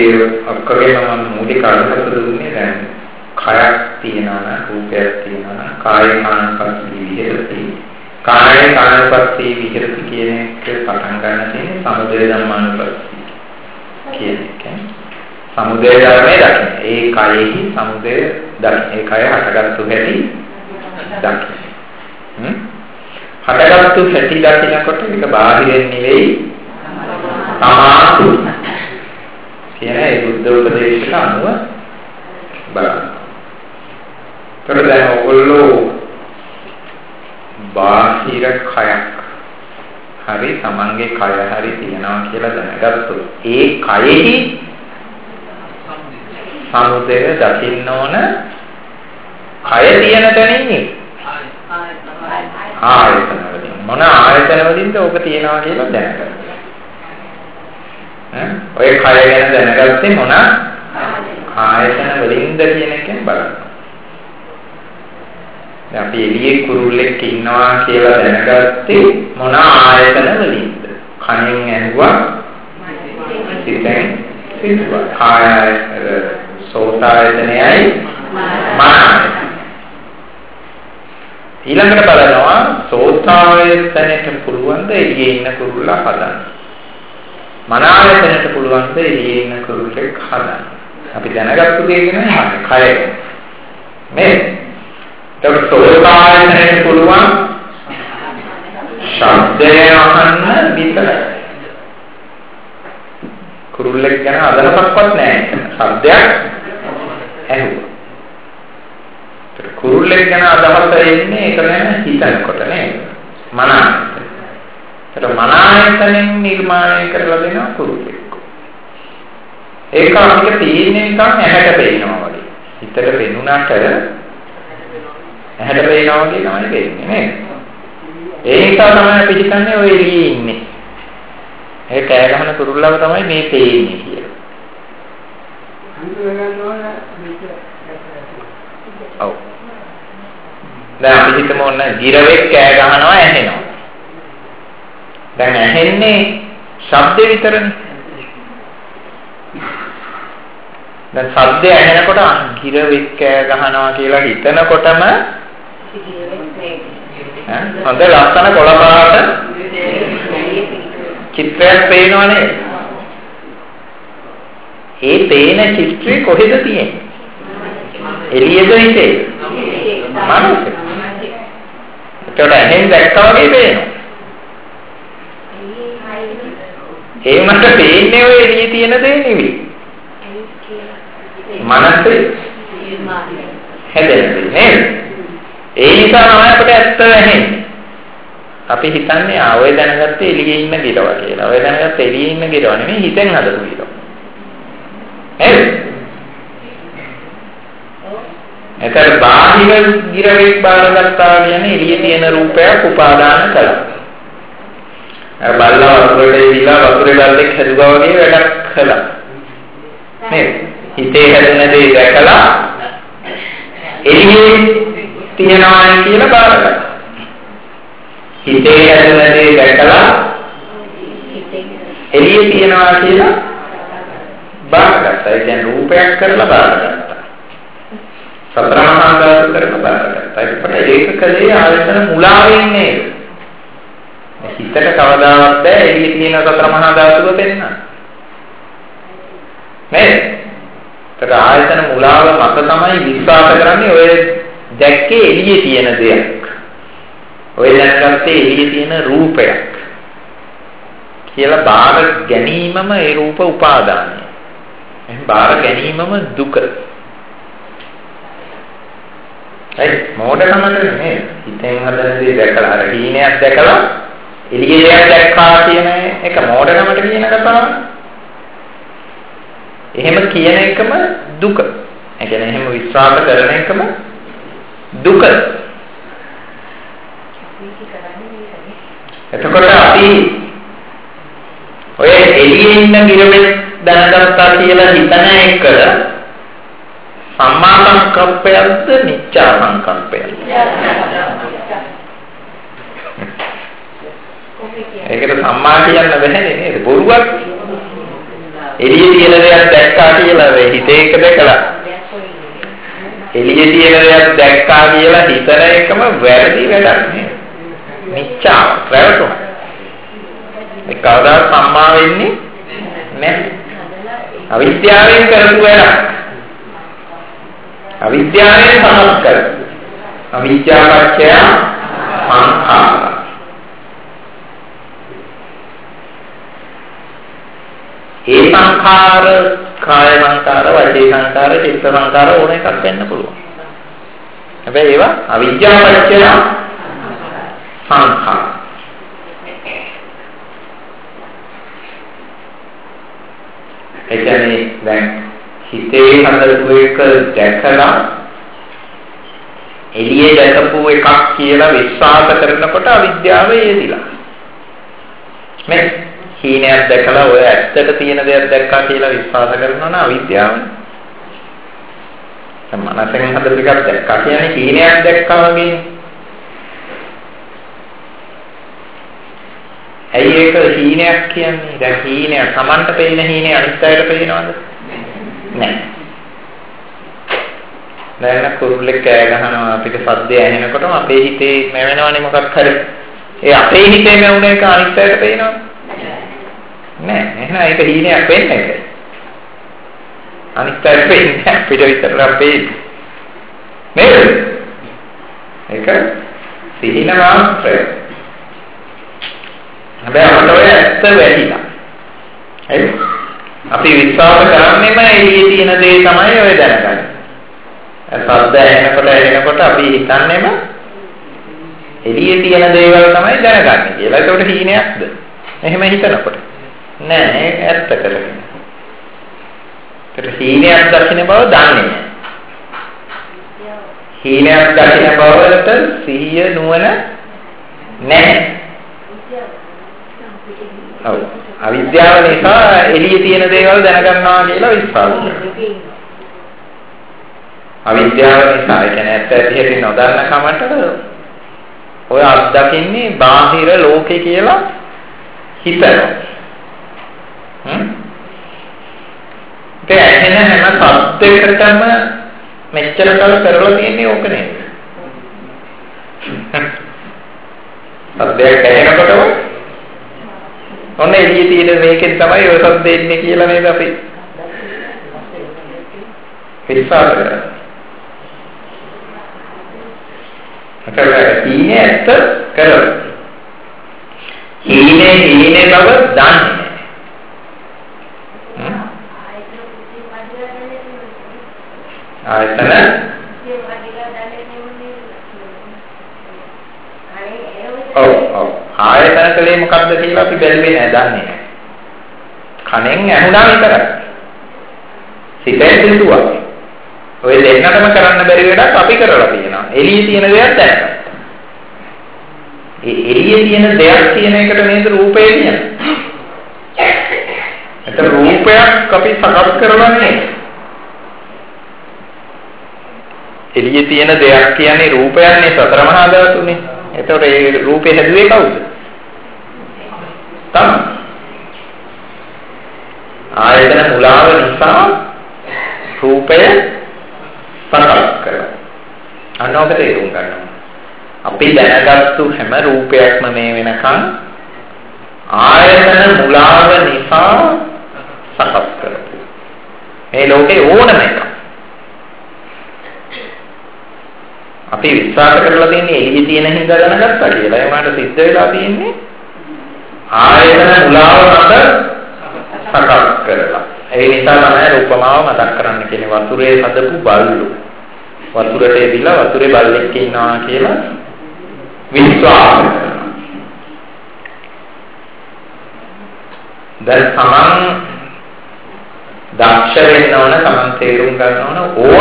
ඔක්කොගේම මම මූලික අදහස දුන්නේ දැන් කයක් තියෙනවා රූපයක් තියෙනවා කාය කායපස්සී විහෙරති කාය කායපස්සී විහෙරති කියන එක පටන් ගන්න තියෙන්නේ සමුදය ධම්මානුපස්සී කියන එක. සමුදය ධර්මයේ දකින්න. ඒ කයෙහි සමුදය දකින්න. ඒ කය හටගත්තු හැටි දකින්න. හටගත්තු හැටි දකින්නකොට ඒක බාහිරින් නෙවෙයි තමාතු කියන ඒ බුද්ධ උපදේශයට අනුව බලන්න. ඒතර දැන් ඔයගොල්ලෝ බාහිර කයක් හරි තමන්ගේ කය හරි තියනවා කියලා දැනගත්තොත් ඒ කයෙහි සමුදය දකින්න ඕන. කය තියෙන තැනින් ආයතන වලින් මොන ආයතන වලින්ද ඔබ තියනවා කියලා දැනගන්න. ඔය කය ගැන දැනගත්තේ මොන ආයතන වලින්ද කියන එකෙන් බලන්න. දැන් අපි එළියේ කුරුල්ලෙක් ඉන්නවා කියලා දැනගත්තේ මොන ආයතන වලින්ද? කනෙන් ඇහුවා, සිතෙන් සිතුවා. කාය සෝත ආයතනයයි මන. ඊළඟට බලනවා සෝත ආයතනයට පුළුවන් ද එළියේ ඉන්න කුරුල්ලා හදන්න. මන ආයතනයට පුළුවන් ද එළියේ ඉන්න කුරුල්ලෙක් හදන්න. අපි දැනගත්තු දේ කියන්නේ කය. මේ ඒක සෝත ආයතනයට පුළුවන් ශබ්දය අහන්න විතරයි. කුරුල්ලෙක් ගැන අදහසක්වත් නැහැ. ශබ්දයක් ඇහුවා. ඒක කුරුල්ලෙක් ගැන අදහස එන්නේ ඒක ගැන හිතනකොට නේද? මන ආයතන. ඒක මන ආයතනෙන් නිර්මාණය කරලා දෙනවා කුරුල්ලෙක්. ඒක අපිට තියෙන්නේ නිකන් ඇහැට පේනවා වගේ. හිතට පෙනුනට ඇහැට පේනවා වගේ තමයි පේන්නේ නේද? ඒ නිසා තමයි අපි හිතන්නේ ඔය එළියේ ඉන්නේ. ඒ කෑ ගහන කුරුල්ලව තමයි මේ පේන්නේ කියලා. ඔව්. දැන් අපි හිතමු ඔන්න ගිරවෙක් කෑ ගහනවා ඇහෙනවා. දැන් ඇහෙන්නේ ශබ්ද විතරනේ. දැන් ශබ්දය ඇහෙනකොට ගිරවෙක් කෑ ගහනවා කියලා හිතනකොටම හොඳ ලස්සන කොළ පාට චිත්‍රයක් පේනවනේ. ඒ පේන චිත්‍රය කොහෙද තියෙන්නේ? එළියද හිතේ? මනසේ. ඒකට ඇහෙන් දැක්කා වගේ පේනවා. ඒ මට පේන්නේ ඔය එළියේ තියෙන දේ නෙවෙයි. මනසේ හැදෙන්නේ නේද? ඒ නිසා තමයි අපිට ඇත්ත ඇහෙන්නේ. අපි හිතන්නේ ඔය දැනගත්තේ එළියේ ඉන්න ගිරව කියලා. ඔය දැනගත්තේ එළියේ ඉන්න ගිරව නෙමෙයි හිතෙන් හදපු ගිරව. නේද? ඒතර බාහිර ගිරවෙක් බාරගත්තා කියන්නේ එළියේ තියෙන රූපයක් උපාදාන කළා. අර බල්ලා වතුරේ දීලා වතුරේ බල්ලෙක් හැදුවා වගේ වැඩක් කළා. නේද? හිතේ හැදෙන දේ දැකලා එළියේ තියනවා කියලා බාරගත්තා. හිතේ හැදෙන දේ දැකලා එළියේ තියනවා කියලා බාරගත්තා. ඒ කියන්නේ රූපයක් කරලා බාරගත්තා. සතර මහා ධාතු කරලා බාරගත්තා. ඒක කලේ ආයතන මුලාවෙන් නේද? හිතට කවදාවත් බෑ එළියේ තියෙන සතර මහා ධාතුව දෙන්න. නේද? ඒක ආයතන මුලාව මත තමයි විශ්වාස කරන්නේ ඔය දැක්කේ එළියේ තියෙන දෙයක්. ඔය දැනගත්තේ එළියේ තියෙන රූපයක් කියලා බාර ගැනීමම ඒ රූප උපාදානයි. එහෙනම් බාර ගැනීමම දුක. ඒ මොඩකමද නේ? හිතෙන් හදන දේ දැකලා අර හීනයක් දැකලා එළියේ දෙයක් දැක්කා කියන එක මොඩකමට කියන කතාව. එහෙම කියන එකම දුක. ඒ කියන්නේ එහෙම විශ්වාස කරන එකම දුක. එතකොට අපි ඔය එළියේ ඉන්න ගිරවෙක් දැනගත්තා කියලා හිතන එක සම්මා සංකප්පයක්ද මිච්ඡා සංකප්පයක්ද? ඒකට සම්මා කියන්න බැහැ නේද? බොරුවක්. එළියේ තියෙන දෙයක් දැක්කා කියලා හිතේ එක දැකලා එළියේ තියෙන දෙයක් දැක්කා කියලා හිතන එකම වැරදි වැඩක් නේ. මිච්ඡා ප්‍රවතුන. මේ කවදා සම්මා වෙන්නේ නැහැ. අවිද්‍යාවෙන් කරපු වැඩක්. අවිද්‍යාවෙන් සමත් කර. අවිද්‍යාවච්ඡය සංඛාර. ඒ සංඛාර කාය සංඛාර, වාචික සංඛාර, චිත්ත සංඛාර ඕන එකක් වෙන්න පුළුවන්. හැබැයි ඒවා අවිද්‍යාවච්ඡය සංඛාර. ඒ කියන්නේ දැන් හිතේ හදපු එක දැකලා එළියේ දැකපු එකක් කියලා විශ්වාස කරනකොට අවිද්‍යාව එදිලා. මේ හීනයක් දැකලා ඔය ඇත්තට තියෙන දෙයක් දැක්කා කියලා විශ්වාස කරනවා නම් අවිද්‍යාවනේ. මනසෙන් හදපු එකක් දැක්කා කියන්නේ හීනයක් දැක්කා වගේ. ඇයි ඒක හීනයක් කියන්නේ? දැන් හීනය Tamanට පේන හීනේ අනිත් අයට පේනවද? නැහැ. දැන් කුරුල්ලෙක් කෑ ගහනවා අපිට සද්දය ඇහෙනකොටම අපේ හිතේ නැවෙනවනේ මොකක් හරි. ඒ අපේ හිතේ නැවුන එක අනිත් අයට පේනවද? නෑ. එහෙනම් ඒක හීනයක් වෙන්නේ නැහැ. අනිත් අයට පේන්නේ අපිට විතරක් පේන්නේ. නේද? ඒක සිහින මාත්‍රය. හැබැයි අපට ඔය ඇත්ත වැහිලා. හරි? අපි විශ්වාස කරන්නේම එළියේ තියෙන දේ තමයි ඔය දැනගන්නේ. සද්ද ඇහෙනකොට අපි හිතන්නේම එළියේ තියෙන දේවල් තමයි දැනගන්නේ කියලා. ඒකට හීනයක්ද? එහෙම හිතනකොට. නෑ ඒක ඇත්ත කරගෙන. ඒකට හීනයක් දකින්න බව දන්නේ නෑ. හීනයක් දකින්න බවට සිහිය නුවණ නැහැ. ඔව්. අවිද්‍යාව නිසා එළියේ තියෙන දේවල් දැනගන්නවා කියලා විශ්වාස කරනවා. අවිද්‍යාව නිසා ඒ කියන්නේ ඇත්ත ඇහිහෙට නොදන්න කමට ඔය අත්දකින්නේ බාහිර ලෝකේ කියලා හිතනවා. ඒ ඇහෙන හැම සත්‍යයකටම මෙච්චර කල් කරලා තියෙන්නේ ඕක නේද? සත්‍යයක් ඇහෙනකොටම ඔන්න එළියේ තියෙන මේකෙන් තමයි ඔය සද්ද එන්නේ කියලා නේද අපි විශ්වාස කරන්නේ. හීනේ ඇත්ත කරලා හීනේ බව දන්නේ ආයතන ඔව් ආයතන කලේ මොකක්ද කියලා අපි බැලුවේ නෑ දන්නේ නෑ. කණෙන් ඇහුණා විතරයි. සිතෙන් සිතුවා. ඔය දෙන්නටම කරන්න බැරි වැඩක් අපි කරලා තියෙනවා. එළියේ තියෙන දෙයක් දැක්කා. ඒ එළියේ තියෙන දෙයක් කියන එකට නේද රූපය කියන්නේ. ඒත් රූපයක් අපි සකස් කරලා නෙමෙයි. එළියේ තියෙන දෙයක් කියන්නේ රූපයන්නේ සතර මහා ධාතුනේ. එතකොට ඒ රූපේ හැදුවේ කවුද? තමයි. ආයතන මුලාව නිසා රූපය සකස් කරනවා. අනෝක තේරුම් ගන්නවා. අපි දැනගත්තු හැම රූපයක්ම මේ වෙනකන් ආයතන මුලාව නිසා සකස් කරපු. මේ ලෝකේ ඕනම එකක්. අපි විශ්වාස කරලා තියෙන්නේ එළියේ තියෙන හින්දා දැනගත්තා කියලා. ඒ වුණාට සිද්ධ වෙලා තියෙන්නේ ආයතන මුලාව මත සකස් කරලා. ඒ නිසා තමයි රූපමාව මතක් කරන්න කියන්නේ වතුරේ හදපු බල්ලු. වතුරට එදිලා වතුරේ බල්ලෙක් ඉන්නවා කියලා විශ්වාස කරනවා. දැන් සමන් දක්ෂ වෙන්න ඕන, සමන් තේරුම් ගන්න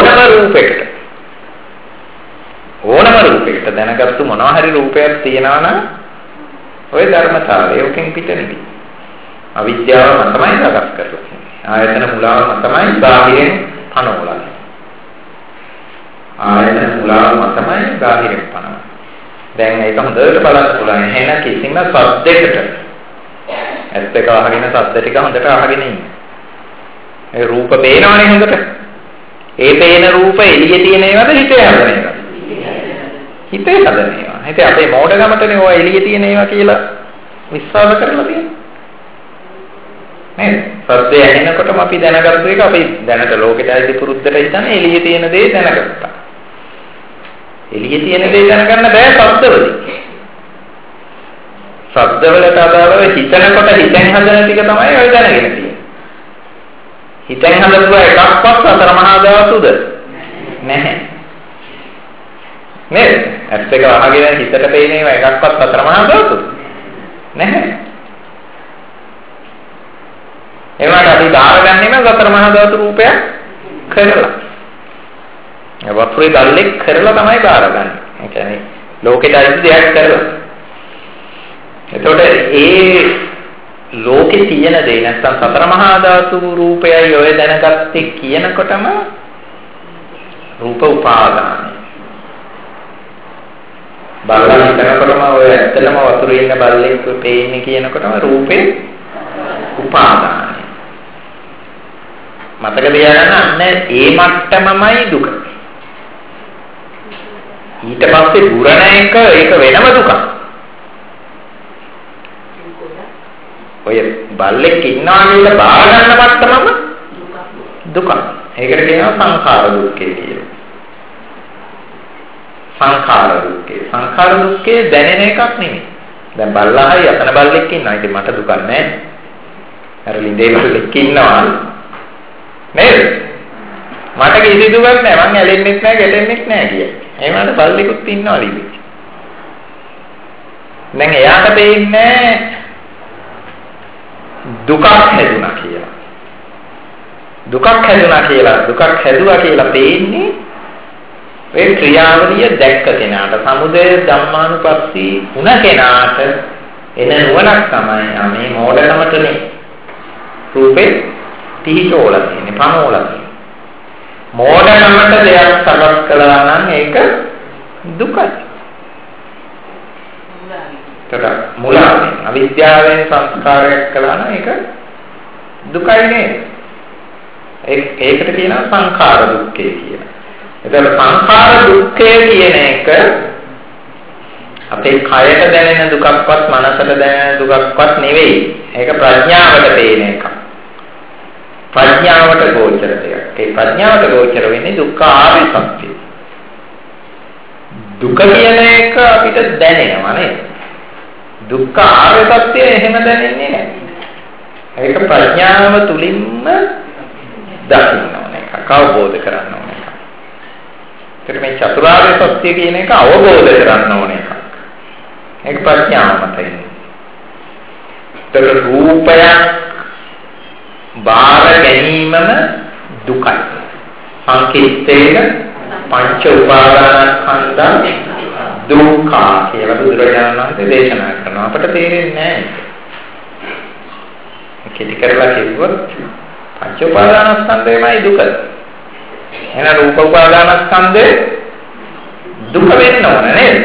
ඕනම රූපයකට දැනගත්තු මොනවා හරි රූපයක් තියනවා නම් ඔය ධර්මතාවය ඔකෙන් පිට නෙවි. අවිද්‍යාව තමයි සකස් කරලා. ආයතන මුලාව තමයි බාහිරෙන් පනවලා. ආයතන මුලාව තමයි බාහිරෙන් පනවලා. දැන් ඒක හොඳට බලන්න පුළුවන්. එහෙනම් කිසිම සද්දයකට ඇත්ත එක අහගෙන සද්ද ටික හොඳට අහගෙන ඉන්න. ඒ රූප පේනවනේ හොඳට. ඒ පේන රූප එළියේ තියෙන ඒවාද හිතේ හදන ඒවා? හිතේ හදන ඒවා. හිතේ අපේ මෝඩකමටනේ ඔය එළියේ තියෙන ඒවා කියලා විශ්වාස කරලා තියෙන්නේ. නේද? සත්‍යය ඇහෙනකොටම අපි දැනගත්තු එක අපි දැනට ලෝකෙට ඇවිත් පුරුද්දට හිතන්නේ එළියේ තියෙන දේ දැනගත්තා. එළියේ තියෙන දේ දැනගන්න බෑ සත්‍යවලදී. සත්‍යවලට අදාළව හිතනකොට හිතෙන් හදන ටික තමයි ඔය දැනගෙන තියෙන්නේ. හිතෙන් හදපුවා එකක්වත් අතර මහා ධාතුද නැහැ. නේද? ඇත්ත එක වහගෙන හිතට පේන ඒවා එකක්වත් අතර මහා ධාතුද නැහැ. ඒවට අපි බාරගන්නේ නම් අතර මහා ධාතු රූපයක් කරලා. ඒ වතුරේ දැල්ලෙක් කරලා තමයි බාරගන්නේ. ඒ කියන්නේ ලෝකෙට අයිති දෙයක් කරලා. එතකොට ඒ ලෝකේ තියෙන දේ නැත්නම් සතර මහා ධාතු රූපයයි ඔය දැනගත්තේ කියනකොටම රූප උපාදානයි. බලන කරනකොටම ඔය ඇත්තටම වතුරේ ඉන්න බල්ලෙක් පේන්නේ කියනකොටම රූපේ උපාදානයි. මතක තියාගන්න ඒ මට්ටමමයි දුක. ඊට පස්සේ ගුණ එක ඒක වෙනම දුකක්. ඔය බල්ලෙක් ඉන්නවා කියලා බාර ගන්න මට්ටමම දුක. ඒකට කියනවා සංඛාර දුක්ඛය කියලා. සංඛාර දුක්ඛය. සංඛාර දුක්ඛය දැනෙන එකක් නෙමෙයි. දැන් බල්ලායි අතන බල්ලෙක් ඉන්නවා. ඉතින් මට දුකක් නැහැ. අර ලිඳේ බල්ලෙක් ඉන්නවා. නේද? මට කිසි දුකක් නැහැ. මං ඇලෙන්නෙත් නැහැ, ගැටෙන්නෙත් නැහැ කිය. ඒ වුණාට බල්ලෙකුත් ඉන්නවා ලිඳේ. දැන් එයාට දෙන්නේ දුකක් හැදුනා කියලා. දුකක් හැදුනා කියලා පේන්නේ ඒ ක්‍රියාවලිය දැක්ක කෙනාට. සමුදය ධම්මානුපස්සී වුණ කෙනාට එන නුවණක් තමයි මේ මෝඩකමටනේ රූපේ තිහිචෝලා තියෙන්නේ, පනෝලා තියෙන්නේ. මෝඩකමට දෙයක් සකස් කළා නම් ඒක දුකයි. මුලාවෙන් අවිද්‍යාවෙන් සංස්කාරයක් කළා නම් ඒක දුකයි නේද? ඒකට කියනවා සංඛාර දුක්ඛය කියලා. එතකොට සංඛාර දුක්ඛය කියන එක අපේ කයට දැනෙන දුකක්වත් මනසට දැනෙන දුකක්වත් නෙවෙයි. ඒක ප්‍රඥාවට පේන එකක්. ප්‍රඥාවට ගෝචර දෙයක්. ඒ ප්‍රඥාවට ගෝචර වෙන්නේ දුක්ඛ ආර්ය සත්‍යය. දුක කියන එක අපිට දැනෙනවා නේද? දුක්ඛ ආර්ය සත්‍යය එහෙම දැනෙන්නේ නැහැ. ඒක ප්‍රඥාව තුලින්ම දකින්න ඕන එකක්, අවබෝධ කරගන්න ඕන එකක්. ඒකට මේ චතුරාර්ය සත්‍ය කියන එක අවබෝධ කරගන්න ඕන එකක්. ඒක ප්‍රඥාව මතයි. ඒතර රූපය බාර ගැනීමම දුකයි. සංකීර්තේන පංච උපාදානස්කන්ධ දුක්ඛ කියලා බුදුරජාණන් වහන්සේ දේශනා කරනවා. අපට තේරෙන්නේ නැහැ. කෙටි කරලා කිව්වොත් පංච උපාදානස්කන්ධයමයි දුක. එහෙනම් රූප උපාදානස්කන්ධේ දුක වෙන්න ඕන නේද?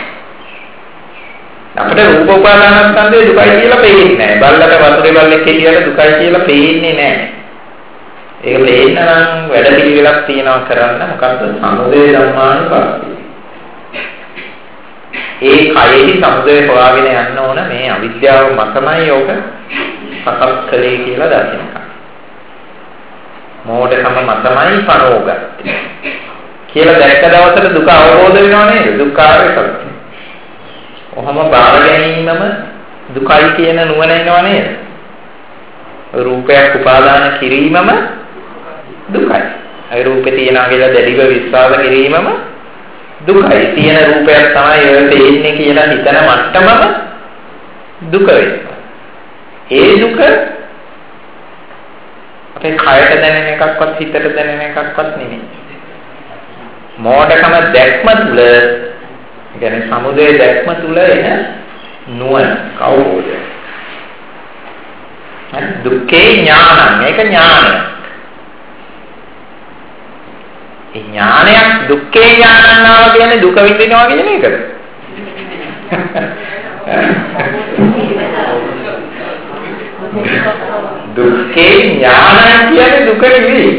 අපිට රූප උපාදානස්කන්ධේ දුකයි කියලා පේන්නේ නැහැ. බල්ලට වතුරේ බල්ලෙක් කියලා දුකයි කියලා පේන්නේ නැහැ. ඒක පේන්න නම් වැඩ පිළිවෙලක් තියනවා කරන්න. මොකද්ද? සමුදය ධම්මානුපස්සී. ඒ කයෙහි සමුදය හොයාගෙන යන්න ඕන. මේ අවිද්‍යාව මතමයි යෝග සකස් කලේ කියලා දකින්නකම්. මෝඩකම මතමයි පනෝගත්තේ. කියලා දැක්ක දවසට දුක අවබෝධ වෙනව නේද? දුක්ඛාරය සත්‍ය. ඔහම බාර ගැනීමම දුකයි කියන නුවණ එනව නේද? රූපයක් උපාදාන කිරීමම දුකයි. ඒ රූපේ තියනවා කියලා දැඩිව විශ්වාස කිරීමම දුකයි. තියෙන රූපයක් තමයි ඔය තේින්නේ කියලා හිතන මට්ටමම දුක වෙනවා. ඒ දුක අපේ කයට දැනෙන එකක්වත් හිතට දැනෙන එකක්වත් නෙමෙයි. මෝඩකම දැක්ම තුල, කියන්නේ සමුදය දැක්ම තුල එන නුවණ කවුද? දුක්ඛේ ඥානං. ඒක ඥානය. ඒ ඥානයක් දුක්ඛේ ඥානං කියන්නේ දුක විඳිනවා කියන එකද? දුක්ඛේ ඥානං කියන්නේ දුක නෙවෙයි.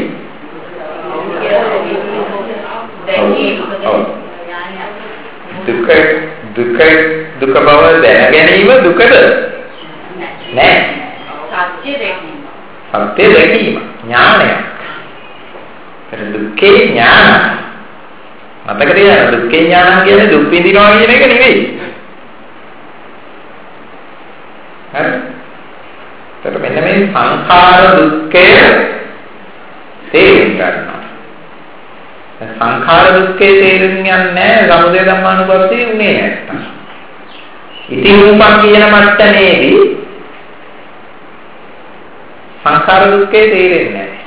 දුක බව දැන ගැනීම දුකද? නෑ. සත්‍ය දැකීම. සත්‍ය දැකීම ඥානයක්. දුක්ඛේ ඥාන. මතක තියාගන්න දුක්ඛේ ඥාන කියන්නේ දුක් විඳිනවා කියන එක නෙවෙයි. හරි? ඒකට මෙන්න මේ සංඛාර දුක්ඛය තේරුම් ගන්නවා. සංඛාර දුක්ඛේ තේරුම් ගන්නේ නැහැ සමුදය ධම්මානුපස්සී උනේ නැත්තම්. ඉති රූපං කියන මට්ටමේදී සංඛාර දුක්ඛේ තේරෙන්නේ නැහැ.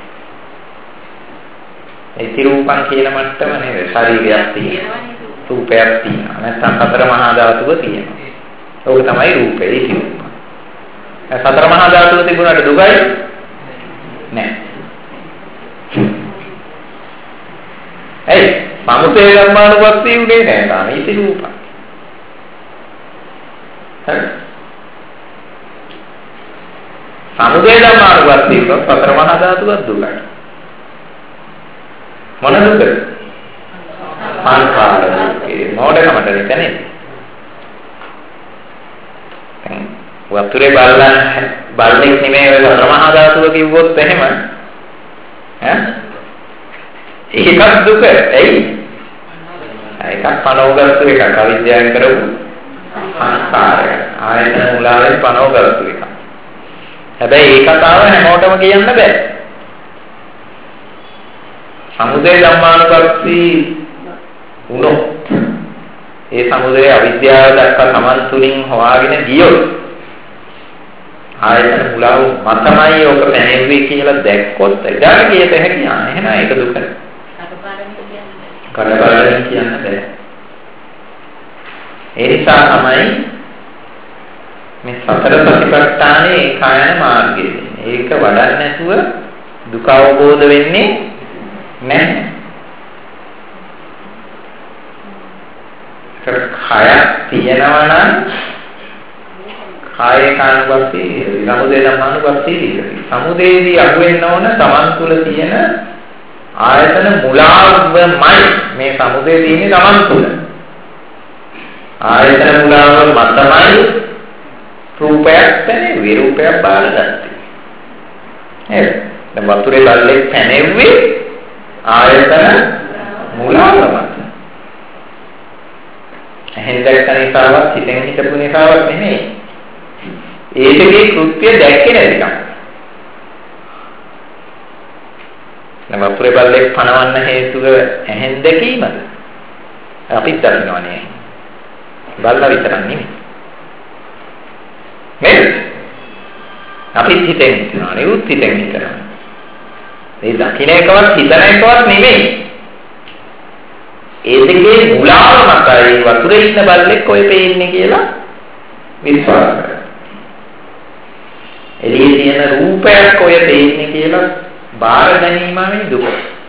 ඉති රූපං කියන මට්ටම නෙවෙයි ශරීරයක් තියෙනවා. රූපයක් තියෙනවා. නැත්නම් සතර මහා ධාතුව තියෙනවා. ඕක තමයි රූපේ ඉති රූප. සතර මහා ධාතුව තිබුණාට දුකයි නැහැ. ඇයි? සමුදය ධම්මානුපස්සී උනේ නැහැ තාම ඉති රූපං. හරි. සමුදය ධම්මානුපස්සී උනොත් සතර මහා ධාතුව දුකයි. මොන දුකද? සංඛාර දුකේ. මොඩකමට නෙතනේ. වතුරේ බල්ලෙක් නෙමෙයි ඔය සතර මහා ධාතුව කිව්වොත් එහෙම ඈ ඒකක් දුක. ඇයි? ඒකක් පනෝගත්තු එකක් අවිද්‍යාවෙන් කරපු සංස්කාරය. ආයතන මුලාවෙන් පනෝගත්තු එකක්. හැබැයි ඒ කතාව හැමෝටම කියන්න බෑ. සමුදය ධම්මානුපස්සී වුණොත් ඒ සමුදය අවිද්‍යාව දක්වා Taman තුලින් හොයාගෙන ගියොත් ආයතන මුලාව මතමයි ඔක පැනෙන්නේ කියලා දැක්කොත් එදාට කියත හැකි එහෙනම් ඒක දුක. කඩපාඩම් කියන්න බෑ. ඒ නිසා තමයි මේ සතර සතිපට්ඨානේ කායන මාර්ගය. ඒක වඩන්න නැතුව දුක අවබෝධ වෙන්නේ නැහැ. කය තියෙනවා නම් කාය කානුපස්සී සමුදය ධම්මානුපස්සී සමුදේදී අහුවෙන්න ඕන Taman තුල තියෙන ආයතන මුලාවමයි මේ සමුදේ තියෙන්නේ Taman තුල. ආයතන මුලාව මතමයි රූපයක් පැනෙන්නේ විරූපයක් බාරගත්තේ. එහෙනම් දැන් වතුරේ බල්ලෙක් පැනෙන්නේ ආයතන මුලාව මත. එහෙන් දැක්ක නිසාවත් හිතෙන් හිතපු නිසාවත් නෙමෙයි. ඒකේ කෘත්‍ය දැක්කේ නැතිකම. නම් වතුරේ බල්ලෙක් පනවන්න හේතුව එහෙන් දැකීමද? අපිත් දකින්නවනේ. බල්ලා විතරක් නෙමෙයි. නේද? අපිත් හිතෙන් හිතනවා නේ උත් හිතෙන් හිතනවා. මේ දකින්න එකවත් හිතන එකවත් නෙමෙයි. ඒ දෙකේ මුලාව මතයි වතුරේ ඉන්න බල්ලෙක් ඔය පේන්නේ කියලා විශ්වාස කරනවා. එළියේ තියෙන රූපයක් ඔය පේන්නේ කියලා බාර ගැනීමමයි දුක.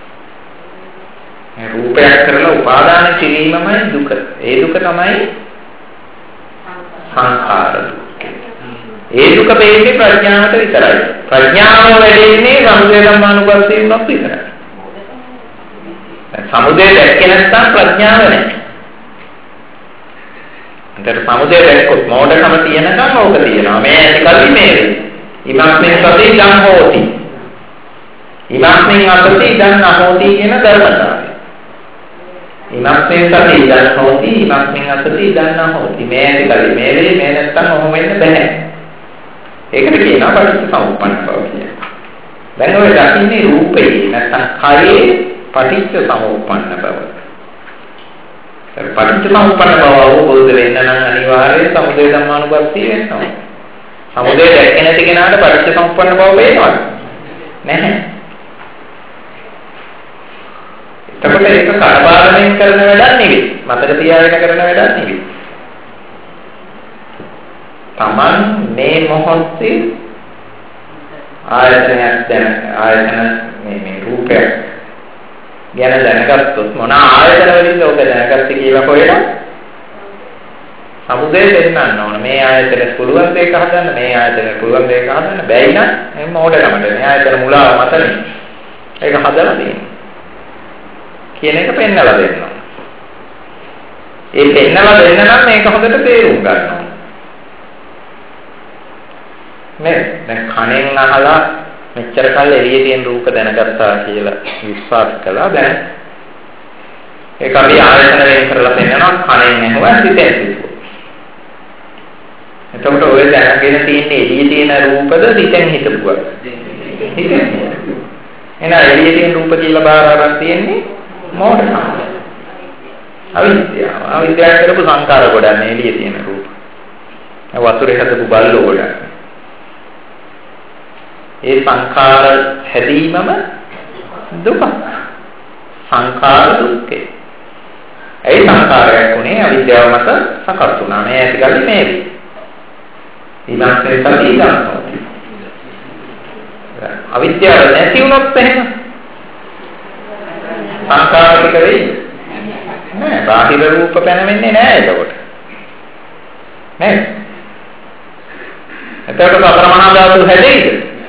මේ රූපයක් කරලා උපාදාන කිරීමමයි දුක. ඒ දුක තමයි සංඛාර දුක. ඒ දුක වෙන්නේ ප්‍රඥාවට විතරයි. ප්‍රඥාව වැඩෙන්නේ සමුදය ධම්මානුපස්සී වුණොත් විතරයි. සමුදය දැක්කේ නැත්නම් ප්‍රඥාව නැහැ. අන්තර සමුදය දැක්කොත් මොඩකම තියෙනකම් ඕක තියෙනවා. මේ ඇතිකල්ලි මේ ඉමස්මින් සති ධම් හෝති. ඉමස්මින් අසති ධම් නහෝති කියන ධර්මතාවය. ඉමස්මින් සති ධම් හෝති ඉමස්මින් අසති ධම් නහෝති. මේ ඇතිකල්ලි මේ වෙලේ මේ නැත්නම් ඔහොම වෙන්න බෑ. ඒකට කියනවා පටිච්චසමුප්පන්න බව කියලා. දැන් ඔය දකින්නේ රූපේ නැත්නම් කයේ පටිච්චසමුප්පන්න බව. පටිච්චසමුප්පන්න බව අවබෝධ වෙන්න නම් අනිවාර්යයෙන් සමුදය ධම්මානුපස්සී වෙන්න ඕනේ. සමුදය දැක්කේ නැති කෙනාට පටිච්චසමුප්පන්න බව පේනවද? නැහැ. එතකොට ඒක කඩපාඩමින් කරන වැඩක් නෙවෙයි. මතක තියාගෙන කරන වැඩක් නෙවෙයි. Taman මේ මොහොතේ ආයතන මේ රූපයක් ගැන දැනගත්තොත් මොන ආයතන වලින්ද ඔබ දැනගත්තේ කියලා කොහෙද? සමුදය දෙන්නන්න ඕන. මේ ආයතන පුළුවන් දෙයක් හදන්න, මේ ආයතන පුළුවන් දෙයක් හදන්න බැයි නම් එන්න ඕඩකමට. මේ ආයතන මුලාව මතනේ. ඒක හදලා දෙන්න. කියන එක පෙන්නලා දෙන්න. ඒ පෙන්නලා දෙන්න නම් මේක හොඳට තේරුම් ගන්න ඕන. මේ දැන් කණෙන් අහලා මෙච්චර කල් එළියේ තියෙන රූප දැනගත්තා කියලා විශ්වාස කළා. දැන් ඒක අපි ආයතන වෙන් කරලා පෙන්නනවා කණෙන් ඇහුවා සිතෙන් සිතුවා. එතකොට ඔය දැනගෙන තියෙන එළියේ තියෙන රූපද සිතෙන් හිතපුවා. හිතෙන්. එහෙනම් එළියේ තියෙන රූප කියලා බාර අරන් තියෙන්නේ මොකටද? අවිද්‍යාව කරපු සංකාර ගොඩක් එළියේ තියෙන රූප. වතුරේ හදපු බල්ලෝ ගොඩක්. ඒ සංඛාර හැදීමම දුක. සංඛාර දුක්ඛේ. ඒ සංඛාරයක් උනේ අවිද්‍යාව මත සකස් වුණා. මේ ඇතිගල්ලි මේවි. ඊළඟට සතිය ගන්නවා. අවිද්‍යාව නැති වුණොත් එහෙම සංඛාර ටික වෙයි. නෑ බාහිර රූප පැනවෙන්නේ නෑ ඒකට. නෑ. එතකොට සතර මහා ධාතු හැදෙයිද?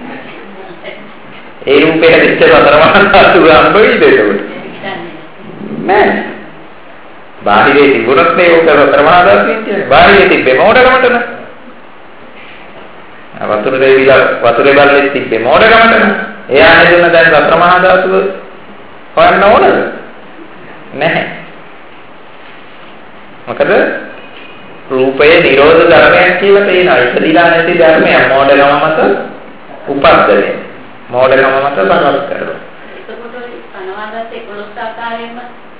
ඒ රූපේ හැදිච්ච සතර මහා ධාතු හම්බෙයිද ඒකට? නෑ. බාහිරේ තිබුණත් මේ උක සතර මහා ධාතු කියන්නේ. බාහිරේ තිබ්බේ මොඩකමට නේ. වතුරේ බලලෙත් තිබ්බේ මොඩකමට නේ. එයා හැදුන දැන් සතර මහා ධාතුව හොයන්න ඕනද? නැහැ. මොකද රූපයේ නිරෝධ ධර්මයක් කියලා තියෙනවා. ඉතිරිලා නැති ධර්මයක් මොඩකම මත උපද්දලේ. මොඩකම මත සකස් කරනවා. එතකොට අනවාදත් 11 ආකාරයෙන්ම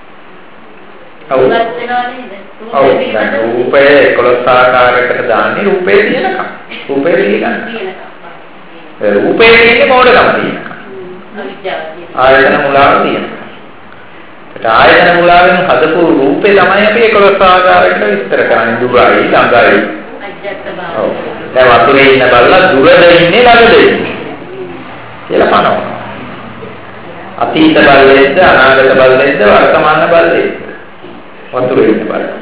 උපත් වෙනවා නේද? රූපයේ 11 ආකාරයකට දාන්නේ රූපේ තියෙනකම්. රූපේ පිළිගන්න. රූපේ කියන්නේ මොඩකම තියෙනකම්. ආයතන මුලාව තියෙනවා. ඒත් ආයතන මුලාවෙන් හදපු රූපේ තමයි අපි 11 ආකාරයකට විස්තර කරන්නේ. දුරයි ළඟයි. ඔව්. දැන් වතුරේ ඉන්න බලලා දුරද ඉන්නේ ළඟද ඉන්නේ කියලා පනවනවා. අතීත බලලෙද්ද අනාගත බලලෙද්ද වර්තමාන බලලෙද්ද වතුරේ ඉන්න බලලා.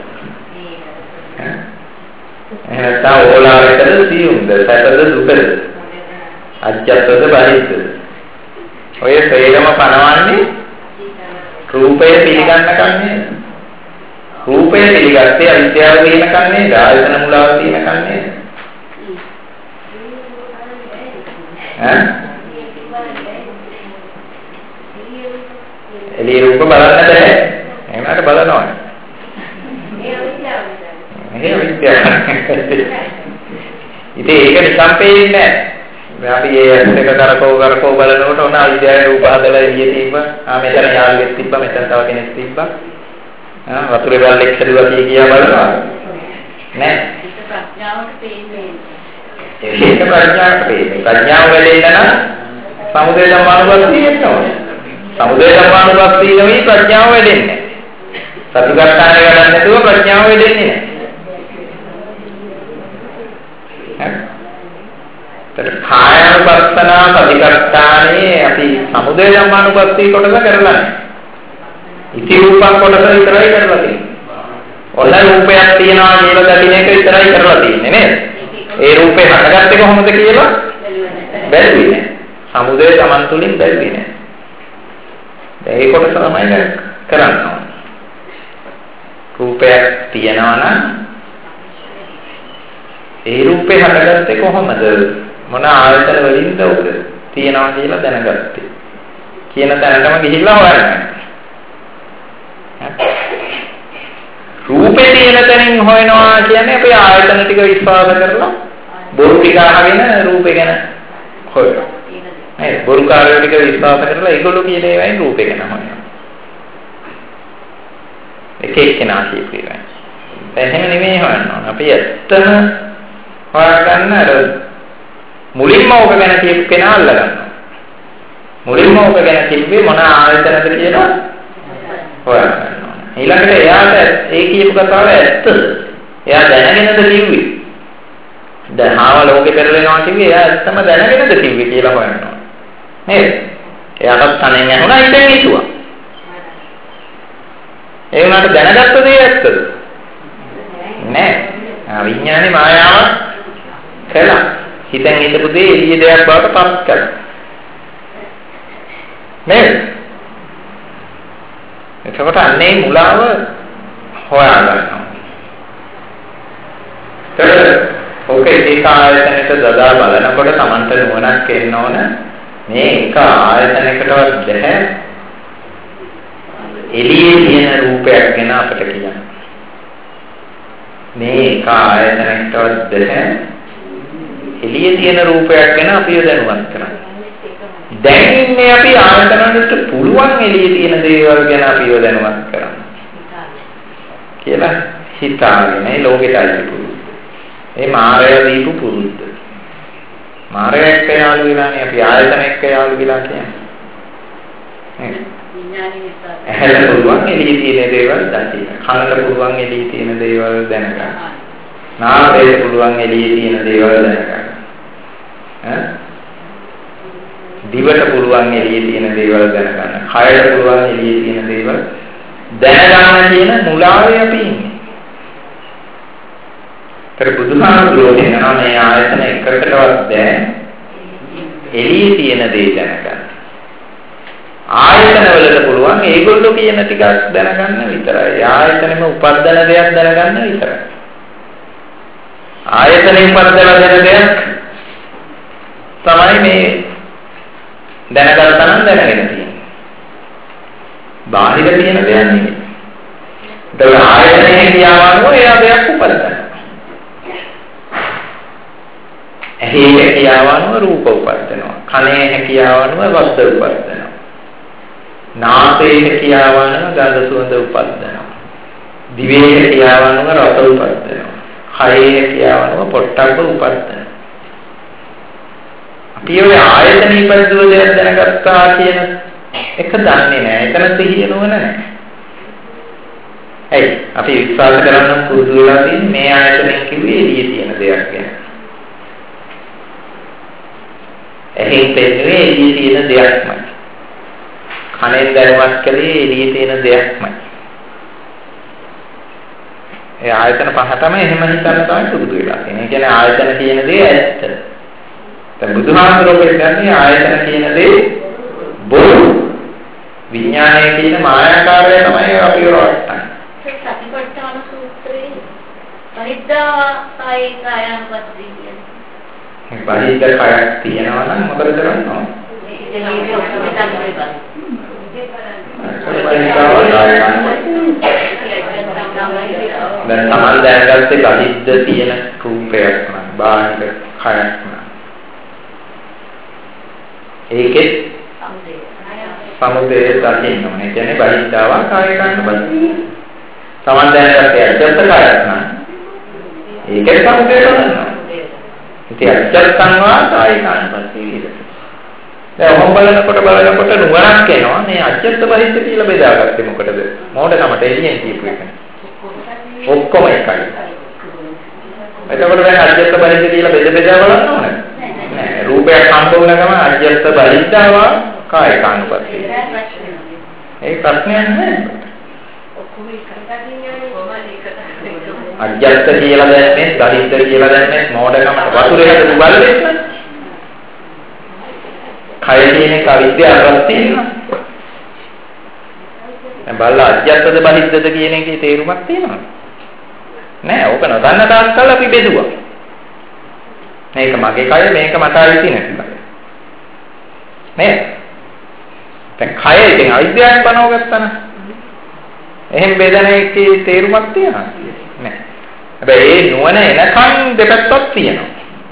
එහෙනම් ඕලාරිකද සියුම්ද සැපද දුකද අජත්තද බහිද්ද ඔය සේරම පනවන්නේ රූපය පිළිගන්න කන්නේ. රූපය පිළිගත්තේ අවිද්‍යාව කියන කන්නේ, ආයතන මුලාව කියන කන්නේ. එළිය රූප බලන්න බෑ. එහෙමකට බලනවා. මේ අවිද්‍යාව. ඉතින් ඒක නිකම් පේන්නේ නැහැ. අපි ඒ එක කරකෝ බලනකොට ඔන්න අවිද්‍යාවේ රූප හදලා එළිය තිබ්බා. මෙතන යාළුවෙක් තිබ්බා, මෙතන තව කෙනෙක් තිබ්බා. වතුරේ බල්ලෙක් හැදුවා කියා බලනවා. නෑ. ඒක ප්‍රඥාවට පේන්නේ. ඒක ප්‍රඥාවට පේන්නේ. ප්‍රඥාව වෙලෙන්න නම් සමුදය ධම්මානුපස්සී එන්න ඕනේ. සමුදය ධම්මානුපස්සී නෙවෙයි ප්‍රඥාව වෙලෙන්නේ. සතිපට්ඨානය වැඩක් නැතුව ප්‍රඥාව වෙලෙන්නේ නෑ. කායानुපස්සනා සතිපට්ඨානේ අපි සමුදය ධම්මානුපස්සී කොටස කරලා නැහැ. ඉති රූපං කොටස විතරයි කරලා තියෙන්නේ. ඔන්න රූපයක් තියනවා කියලා දකින්න එක විතරයි කරලා තියෙන්නේ නේද? ඒ රූපේ හටගත්තේ කොහොමද කියලා බැලුවේ නැහැ. සමුදය Taman තුලින් බැලුවේ නැහැ. දැන් ඒ කොටස තමයි කරන්නේ. රූපයක් තියනවා නම් ඒ රූපේ හටගත්තේ කොහොමද? මොන ආයතන වලින්ද උද තියනවා කියලා දැනගත්තේ කියන තැනටම ගිහිල්ලා හොයන්න. රූපේ තියෙන තැනින් හොයනවා කියන්නේ අපි ආයතන ටික විශ්වාස කරලා බොරු ටික අහගෙන රූපේ ගැන හොයනවා. නේද? බොරු කාර්යය ටික විශ්වාස කරලා ඒගොල්ලෝ කියන ඒවායින් රූපේ ගැන හොයනවා. එක එක්කෙනා කියපු ඒවා. එහෙම නෙමෙයි හොයන්න ඕන. අපි ඇත්තම හොයාගන්න අර මුලින්ම ඕක ගැන කියපු කෙනා අල්ලගන්නවා. මුලින්ම ඕක ගැන කිව්වේ මොන ආයතනද කියලා හොයාගන්න. ඊළඟට එයාට ඒ කියපු කතාව ඇත්තද? එයා දැනගෙනද කිව්වේ? දැන් ආව ලෝකෙ පෙරලෙනවා කිව්වේ එයා ඇත්තම දැනගෙනද කිව්වේ කියලා හොයනවා. නේද? එයාට තනෙන් ඇහුණා ඉතින් හිතුවා. ඒ වුණාට දැනගත්ත දේ ඇත්තද? නෑ. අවිඥානේ මායාවක් කළා. හිතෙන් හිතපු දේ එළිය දෙයක් බවට පත් කළා. නේද? එතකොට අන්නේ මුලාව හොයාගන්නවා. ඔක එක ආයතනයක දදා බලනකොට Tamanට නුවණක් එන්න ඕන. මේ එක ආයතනයකටවත් බැහැ එළියේ තියෙන රූපයක් ගැන අපිට කියන්න. මේ එක ආයතනයකටවත් බැහැ එළියේ තියෙන රූපයක් ගැන අපිව දැනුවත් කරන්න. දැන් ඉන්නේ අපි ආයතන වලට පුළුවන් එළියේ තියෙන දේවල් ගැන අපිව දැනුවත් කරන්න. කියලා හිතාගෙන ලෝකෙට අයිතිපුරු. ඒ මායя දීපු පුරුද්ද. මායя එක්ක යාළු වෙලානේ අපි ආයතන එක්ක යාළු වෙලා කියන්නේ. ඇහැට පුළුවන් එළියේ තියෙන දේවල් දකින්න. කනට පුළුවන් එළියේ තියෙන දේවල් දැනගන්න. නාසයට පුළුවන් එළියේ තියෙන දේවල් දැනගන්න. දිවට පුළුවන් එළියේ තියෙන දේවල් දැනගන්න. කයට පුළුවන් එළියේ තියෙන දේවල් දැනගන්න කියන මුලාවේ අපි ඉන්නේ. බුදුහාමුදුරුවෝ කියනවා මේ ආයතන එකකටවත් බෑ එළියේ තියෙන දේ දැනගන්න. ආයතන වලට පුළුවන් ඒගොල්ලෝ කියන ටිකක් දැනගන්න විතරයි. ආයතනෙම උපද්දන දෙයක් දැනගන්න විතරයි. ආයතනෙම උපද්දන දෙයක් තමයි මේ දැනගත්තා නම් දැනගෙන තියෙන්නේ. බාහිර තියෙන දෙයක් නෙමෙයි. ඒක ආයතනයේ කියවනවා එයා දෙයක් උපද්දන. ඇහි හැකියාවන්ව රූප උපදිනවා. කනේ හැකියාවන්ව ශබ්ද උපදිනවා. නාසයේ හැකියාවන්ව ගන්ධ සුවඳ උපදිනවා. දිවේ හැකියාවන්ව රස උපදිනවා. කයේ හැකියාවන්ව පොට්ටබ්බ උපදිනවා. අපි ඔය ආයතන ඉපදුව දෙයක් දැනගත්තා කියන එක දන්නේ නැහැ. එතන සිහිය නොවන නැහැ. ඇයි? අපි විශ්වාස කරන්න පුරුදු වෙලා තියෙන්නේ මේ ආයතනෙන් කිව්වේ එළියේ තියෙන දෙයක් ගැන. එහෙන් පෙන්නුවේ එළියේ තියෙන දෙයක්මයි. කනෙන් දැනුවත් කළේ එළියේ තියෙන දෙයක්මයි. ඒ ආයතන පහටම එහෙම හිතන්න තමයි පුරුදු වෙලා තියෙන්නේ. ඒ කියන්නේ ආයතන කියන දේ ඇත්ත. දැන් බුදුහාමුදුරුවෝ කියන්නේ ආයතන කියන දේ බොරු. විඥානය කියන මායාකාරය තමයි අපි රවට්ටන්නේ. සතිපට්ඨාන සූත්‍රයේ පරිද්දා කාය කායනුපස්සී කියන්නේ බාහිර කයක් තියෙනවා නම් මොකද කරන්න ඕන? දැන් තමයි දැනගත්තේ බාහිර තියෙන රූපයක් නම් බාහිර කයක් නම් ඒකේ සමුදේ දකින්න ඕනේ. කියන්නේ බාහිරව කාය ගන්න බෑ. තමන් දැනගත්තේ අජත්ත කයක් නම් ඒකේ සමුදේ ගන්නවා. ඉතින් අජත්තන්වා කාය කාණපස්සේ විදිහට. දැන් ඔහොම බලනකොට නුවණක් එනවා. මේ අජත්ත බහිද්ද කියලා බෙදාගත්තේ මොකටද? මෝඩකමට එළියෙන් කියපු එක. ඔක්කොම එකයි. එතකොට දැන් අජත්ත බහිද්ද කියලා බෙදා බලන්න ඕනේ. නෑ. රූපයක් හම්බ වුණ ගමන් අජත්ත බහිද්දවා කාය කාණපස්සේ. ඒ ප්‍රශ්නයක් නෑ. ඔක්කොම අජත්ත කියලා දැන්නේ බහිද්ද කියලා දැන්නේ මෝඩකමට වතුරේකට දුබල්ලෙක් නේ. කය කියන එක අවිද්‍යාවක් තියෙනවා. දැන් බලලා අජත්තද බහිද්දද කියන එකේ තේරුමක් තියෙනවද? නෑ. ඕක නොදන්න තාක්කල් අපි බෙදුවා. මේක මගේ කය මේක මට අයිති නැති කය. නේද? දැන් කය ඉතින් අවිද්‍යාවෙන් බනව ගත්තා නේ. එහෙන් බෙදන එකේ තේරුමක් තියෙනවද? නෑ. හැබැයි ඒ නුවණ එනකන් දෙපැත්තක් තියෙනවා.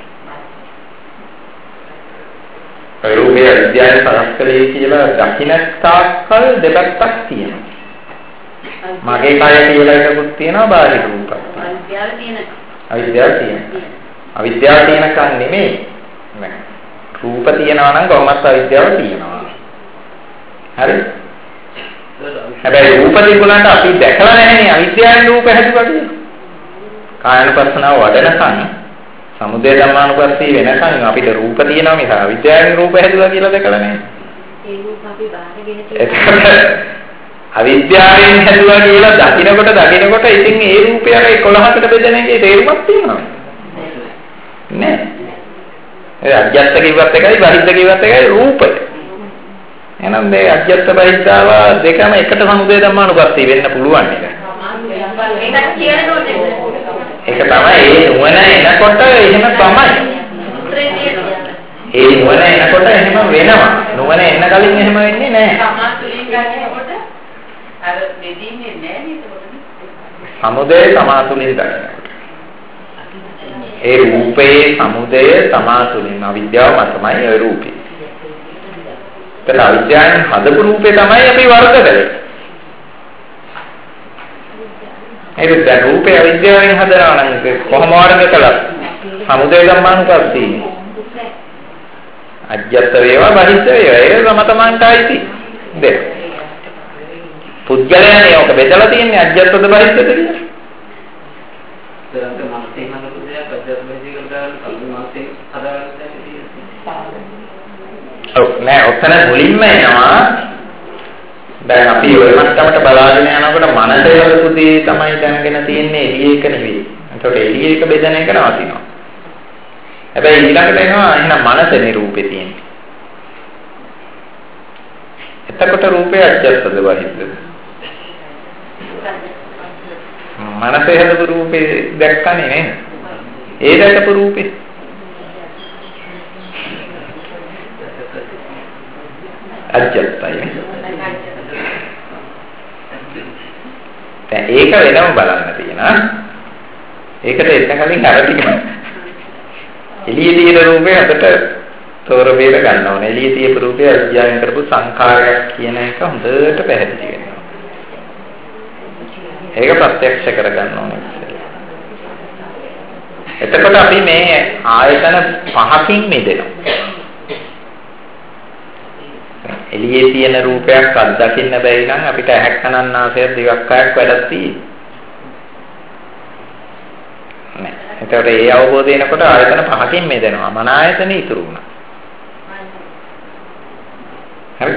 ඒ රූපය විද්‍යාවේ සාස්ත්‍රයේ කියලා දකින්න තාක්කල් දෙපැත්තක් තියෙනවා. මගේ කය කියලා එකකුත් තියෙනවා බාහිර රූපයක්. අවිද්‍යාව තියෙනවා. අවිද්‍යාව තියෙනකන් නෙමෙයි. රූප තියෙනවා නම් කොහොමත් අවිද්‍යාව තියෙනවා. හරි? හැබැයි රූප තිබුණාට අපි දැකලා නැහැනේ අවිද්‍යාවෙන් රූප හැදුවා කියලා. කායනුපස්සනාව වඩනකන් සමුදය ධම්මානුපස්සී වෙනකන් අපිට රූප තියෙනවා මිස අවිද්‍යාවෙන් රූප හැදුවා කියලා දැකලා නැහැ. ඒ රූප අපි බාහිරගෙන අවිද්‍යාවෙන් හැදුවා කියලා දකින්නකොට ඉතින් ඒ රූපය අර 11කට බෙදෙන එකේ තේරුමක් තියෙනවද? නෑ. ඒ අජ්ජත් කිව්වත් එකයි බහිද්ද කිව්වත් එකයි රූපය. එහෙනම් මේ අජ්ජත් බහිද්දාව දෙකම එකට සමුදය ධම්මානුපස්සී වෙන්න පුළුවන් නේද? ඒකට කියන ඕනේ. ඒක තමයි ඒ නුවණ එනකොට එහෙම තමයි. ඒ නුවණ එනකොට එහෙම වෙනවා. නුවණ එන්න කලින් එහෙම වෙන්නේ නැහැ. සමාතුලින් ගන්නකොට අර දෙදින්නේ නැහැ නේද? සමුදය සමාතුලින් දකින්නකොට. ඒ රූපයේ සමුදය සමාතුලින් අවිද්‍යාව තමයි ඒ රූපේ. ඒත් අවිද්‍යාවෙන් හදපු රූපේ තමයි අපි වර්ධ කරන්නේ. ඒක දැන් රූපේ අවිද්‍යාවෙන් හදනවා නම් කොහොම වර්ධ කළා? සමුදය ධම්මානුපස්සී. අජ්ජත් වේවා බහිද්ද වේවා ඒක තම තමන්ටයි දෙක. පුද්ගලයනේ ඔක බෙදලා තියෙන්නේ අජ්ජත්ද බහිද්දද කියලා. දැන් මානසික මනෝදයක් අජ්ජත් බහිද්ද කියලා මානසික හදාගන්න ඔව් නෑ ඔතන මුලින්ම එනවා දැන් අපි ඔය මට්ටමට බලාගෙන යනකොට මනසේ වලුදී තමයි දැනගෙන තියෙන්නේ එළිය එක නෙවෙයි. ඒකට එළිය එක බෙදන එක නවතිනවා. හැබැයි ඊළඟට එනවා එහෙනම් මනසේ නිරූපේ තියෙන්නේ. එතකොට රූපේ අජ්ජත්ද බහිද්ද? මනසේ හදපු රූපේ දැක්කනේ නේද? ඒ දැකපු රූපේ අජ්ජත්යි. දැන් ඒක වෙනම බලන්න තියෙනවා. ඒකට එතන කලින් අර ටික එළියේ තියෙන රූපේ අදට තෝර බේර ගන්න ඕනේ. එළියේ තියෙන රූපේ අධ්‍යයනය කරපු සංඛාරයක් කියන එක හොඳට පැහැදිලි වෙනවා. ඒක ප්‍රත්‍යක්ෂ කරගන්න ඕනේ. එතකොට අපි මේ ආයතන පහකින් මිදෙනවා. එළියේ තියෙන රූපයක් අත්දකින්න බැරි නම් අපිට ඇහැක් කනන් ආසය දිවක් කයක් වැඩක් තියෙන්නේ. නෑ. එතකොට ඒ අවබෝධය එනකොට ආයතන පහකින් මිදෙනවා. මන ආයතන ඉතුරු වුණා. හරි.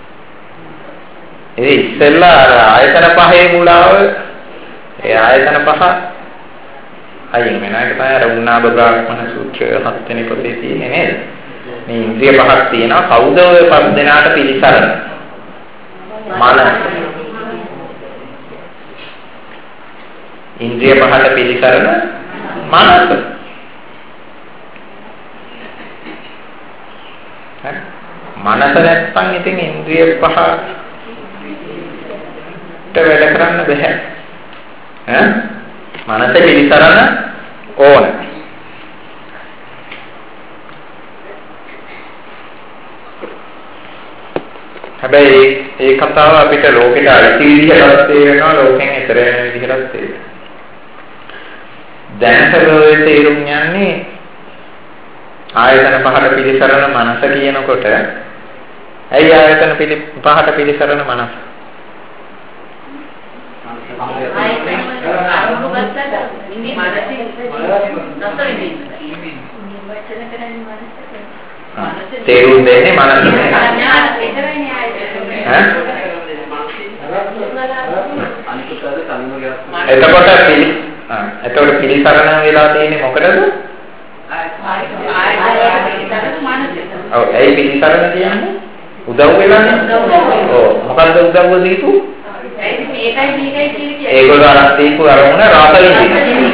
ඒ ඉස්සෙල්ලා ආයතන පහේ මුලාව ඒ ආයතන පහ අයින් වෙනවා. ඒක තමයි අර උන්නාබ බ්‍රාහ්මණ සූත්‍රය 7 වෙනි පොතේ තියෙන්නේ නේද? මේ ඉන්ද්‍රිය පහක් තියෙනවා. කවුද ඔය පස් දෙනාට පිළිසරණ? මන. ඉන්ද්‍රිය පහට පිළිසරණ මනස. හරි. මනස නැත්තම් ඉතින් ඉන්ද්‍රිය පහට වැඩ කරන්න බෑ. ඈ? මනස පිළිසරණ ඕන. හැබැයි ඒ කතාව අපිට ලෝකෙට අයිති විදිහට තේරෙනවා ලෝකෙන් ඈතර යන විදිහට තේරෙනවා. දැනටලෝයේ තේරුම් යන්නේ ආයතන පහට පිළිසරණ මනස කියනකොට ඇයි ආයතන පහට පිළිසරණ මනස? තේරුම් දෙන්නේ මනස. එතකොට පිළිසරණ වෙලා තියෙන්නේ මොකටද? ඔව් ඇයි පිළිසරණ කියන්නේ? උදව් වෙලානේ. ඔව් මොකද්ද උදව්ව දීපු? ඒගොල්ලෝ අරන් දීපු අරමුණ රාතලින්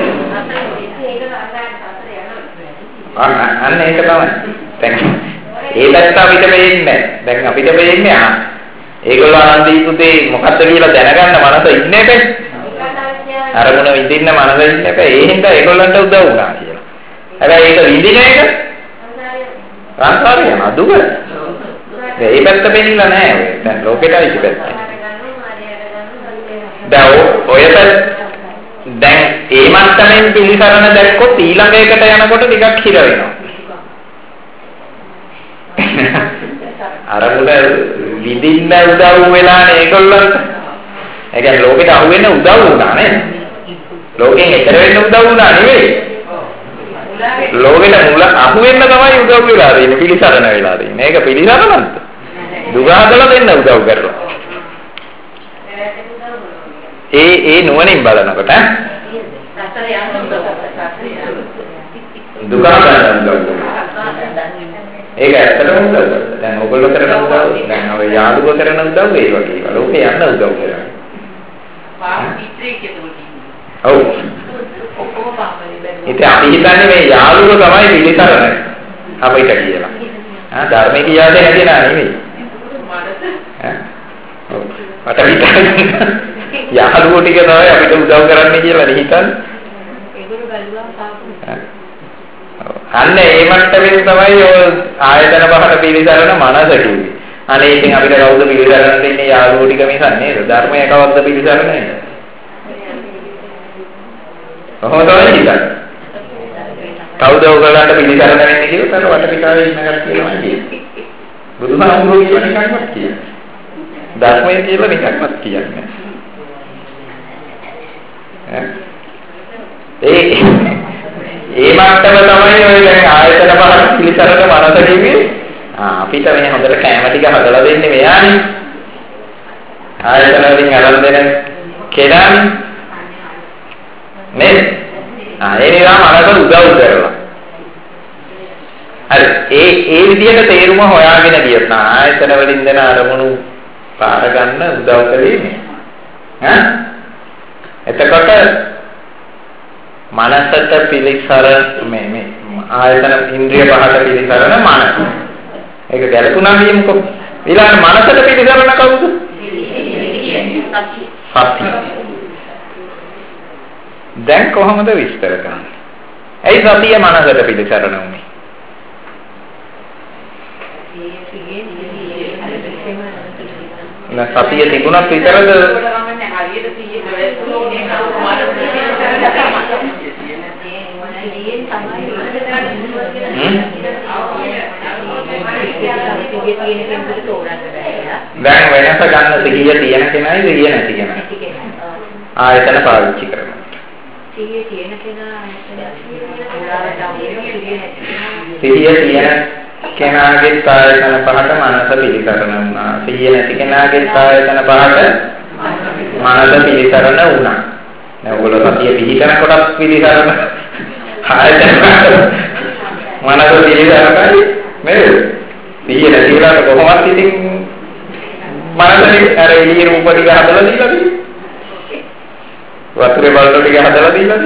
අන්න ඒක තමයි. දැන් ඒ පැත්ත අපිට වෙන්නේ දැන් අපිට වෙන්නේ ඒගොල්ලෝ අරන් දීපු දේ මොකද්ද කියලා දැනගන්න මනස ඉන්නේ නැහැ. අරමුණ විඳින්න මනස ඉන්නේ නැහැ. ඒ හින්දා ඒගොල්ලන්ට උදව් වුණා කියලා. හැබැයි ඒක විඳින එක සංසාරේ යන දුක. ඒ පැත්ත පෙන්නලා නැහැ ඔය. දැන් ලෝකෙටයි ඉති පැත්ත. දැන් ඔය දැන් ඒ මට්ටමින් පිළිසරණ දැක්කොත් ඊළඟ එකට යනකොට ටිකක් හිර වෙනවා. අරමුණ විඳින්න උදව් වෙලානේ ඒගොල්ලන්ට. ඒ කියන්නේ ලෝකෙට අහු වෙන්න උදව් වුණා නේද? ලෝකෙන් එතර වෙන්න උදව් වුණා නෙවෙයි. ලෝකෙට මුල අහු වෙන්න තමයි උදව් වෙලා තියෙන්නේ පිළිසරණ වෙලා තියෙන්නේ. මේක පිළිසරණක්ද? දුක හදලා දෙන්න උදව් කරලා. ඒ නුවණින් බලනකොට දුක ගන්න උදව් ඒක ඇත්තටම උදව් කරනවා. දැන් ඔයගොල්ලෝ කරන උදව් දැන් ඔය යාළුවෝ කරන උදව් ඒ වගේ. ලෝකේ යන්න උදව් කරනවා. ඔව්. ඉතින් අපි හිතන්නේ මේ යාළුවෝ තමයි පිළිසරණ අපිට කියලා. ධර්මයේ කියාදේ නැති නා නෙමෙයි. ඔව්. මට හිතන්නේ යාළුවෝ ටික තමයි අපිට උදව් කරන්නේ කියලා හිතන්නේ. ඒගොල්ලෝ ගල්වා පාපු. අන්න ඒ මට්ටමින් තමයි ඔය ආයතන පහට පිළිසරණ මනස කිව්වේ. අනේ ඉතින් අපිට කවුද පිළිසරණ දෙන්නේ යාළුවෝ ටික මිසක් නේද? ධර්මයේ කවද්ද පිළිසරණ නේද? කොහොමද හිතන්නේ? කවුද ඔයගලන්ට පිළිසරණ වෙන්නේ කියලා තර වටපිටාවේ ඉන්න කට්ටියම කියන්නේ. බුදුහාමුදුරුවෝ කියන නිකන්වත් කියන්නේ. ධර්මයේ කියලා නිකන්වත් කියන්නේ. ඒ මට්ටම තමයි ඔය දැන් ආයතන පහක් පිළිසරණ මනස කිව්වේ. අපිට මේ හොඳට කැම ටික හදලා දෙන්නේ මෙයානේ. ආයතන වලින් අරන් දෙන කෙනානේ. නේද? ඒ නිසා මනස උදව් කරනවා. හරි. ඒ විදිහට තේරුම හොයාගෙන ගියොත් ආයතන වලින් දෙන අරමුණු පාර ගන්න උදව් කළේ නේ. එතකොට මනසට පිළිසරණ මේ ආයතන ඉන්ද්‍රිය පහට පිළිසරණ මනස. ඒක ගැලපුණා කියමුකෝ. ඊළඟ මනසට පිළිසරණ කවුද? සතිය. දැන් කොහොමද විස්තර කරන්නේ? ඇයි සතිය මනසට පිළිසරණ උනේ? සතිය තිබුණත් විතරද දැන් වෙනස ගන්න සිහිය තියෙන කෙනයි සිහිය නැති කෙනයි ආයතන පාවිච්චි කරනවා. සිහිය තියෙන කෙනා සිහිය තියෙන කෙනාගේ ආයතන පහට මනස පිළිසරණ වුණා. සිහිය නැති කෙනාගේ ආයතන පහට මනස පිළිසරණ වුණා. දැන් ඔයගොල්ලෝ සතිය පිළිකරන කොටත් පිළිසරණ ආයතන මනස පිළිසරණයි නේද? සිහිය නැතිලා කොහොමද ඉතින් මනසනේ අර එළිය රූප ටික හදලා දීලා තියෙන්නේ. වතුරේ බලන ටික හදලා දීලා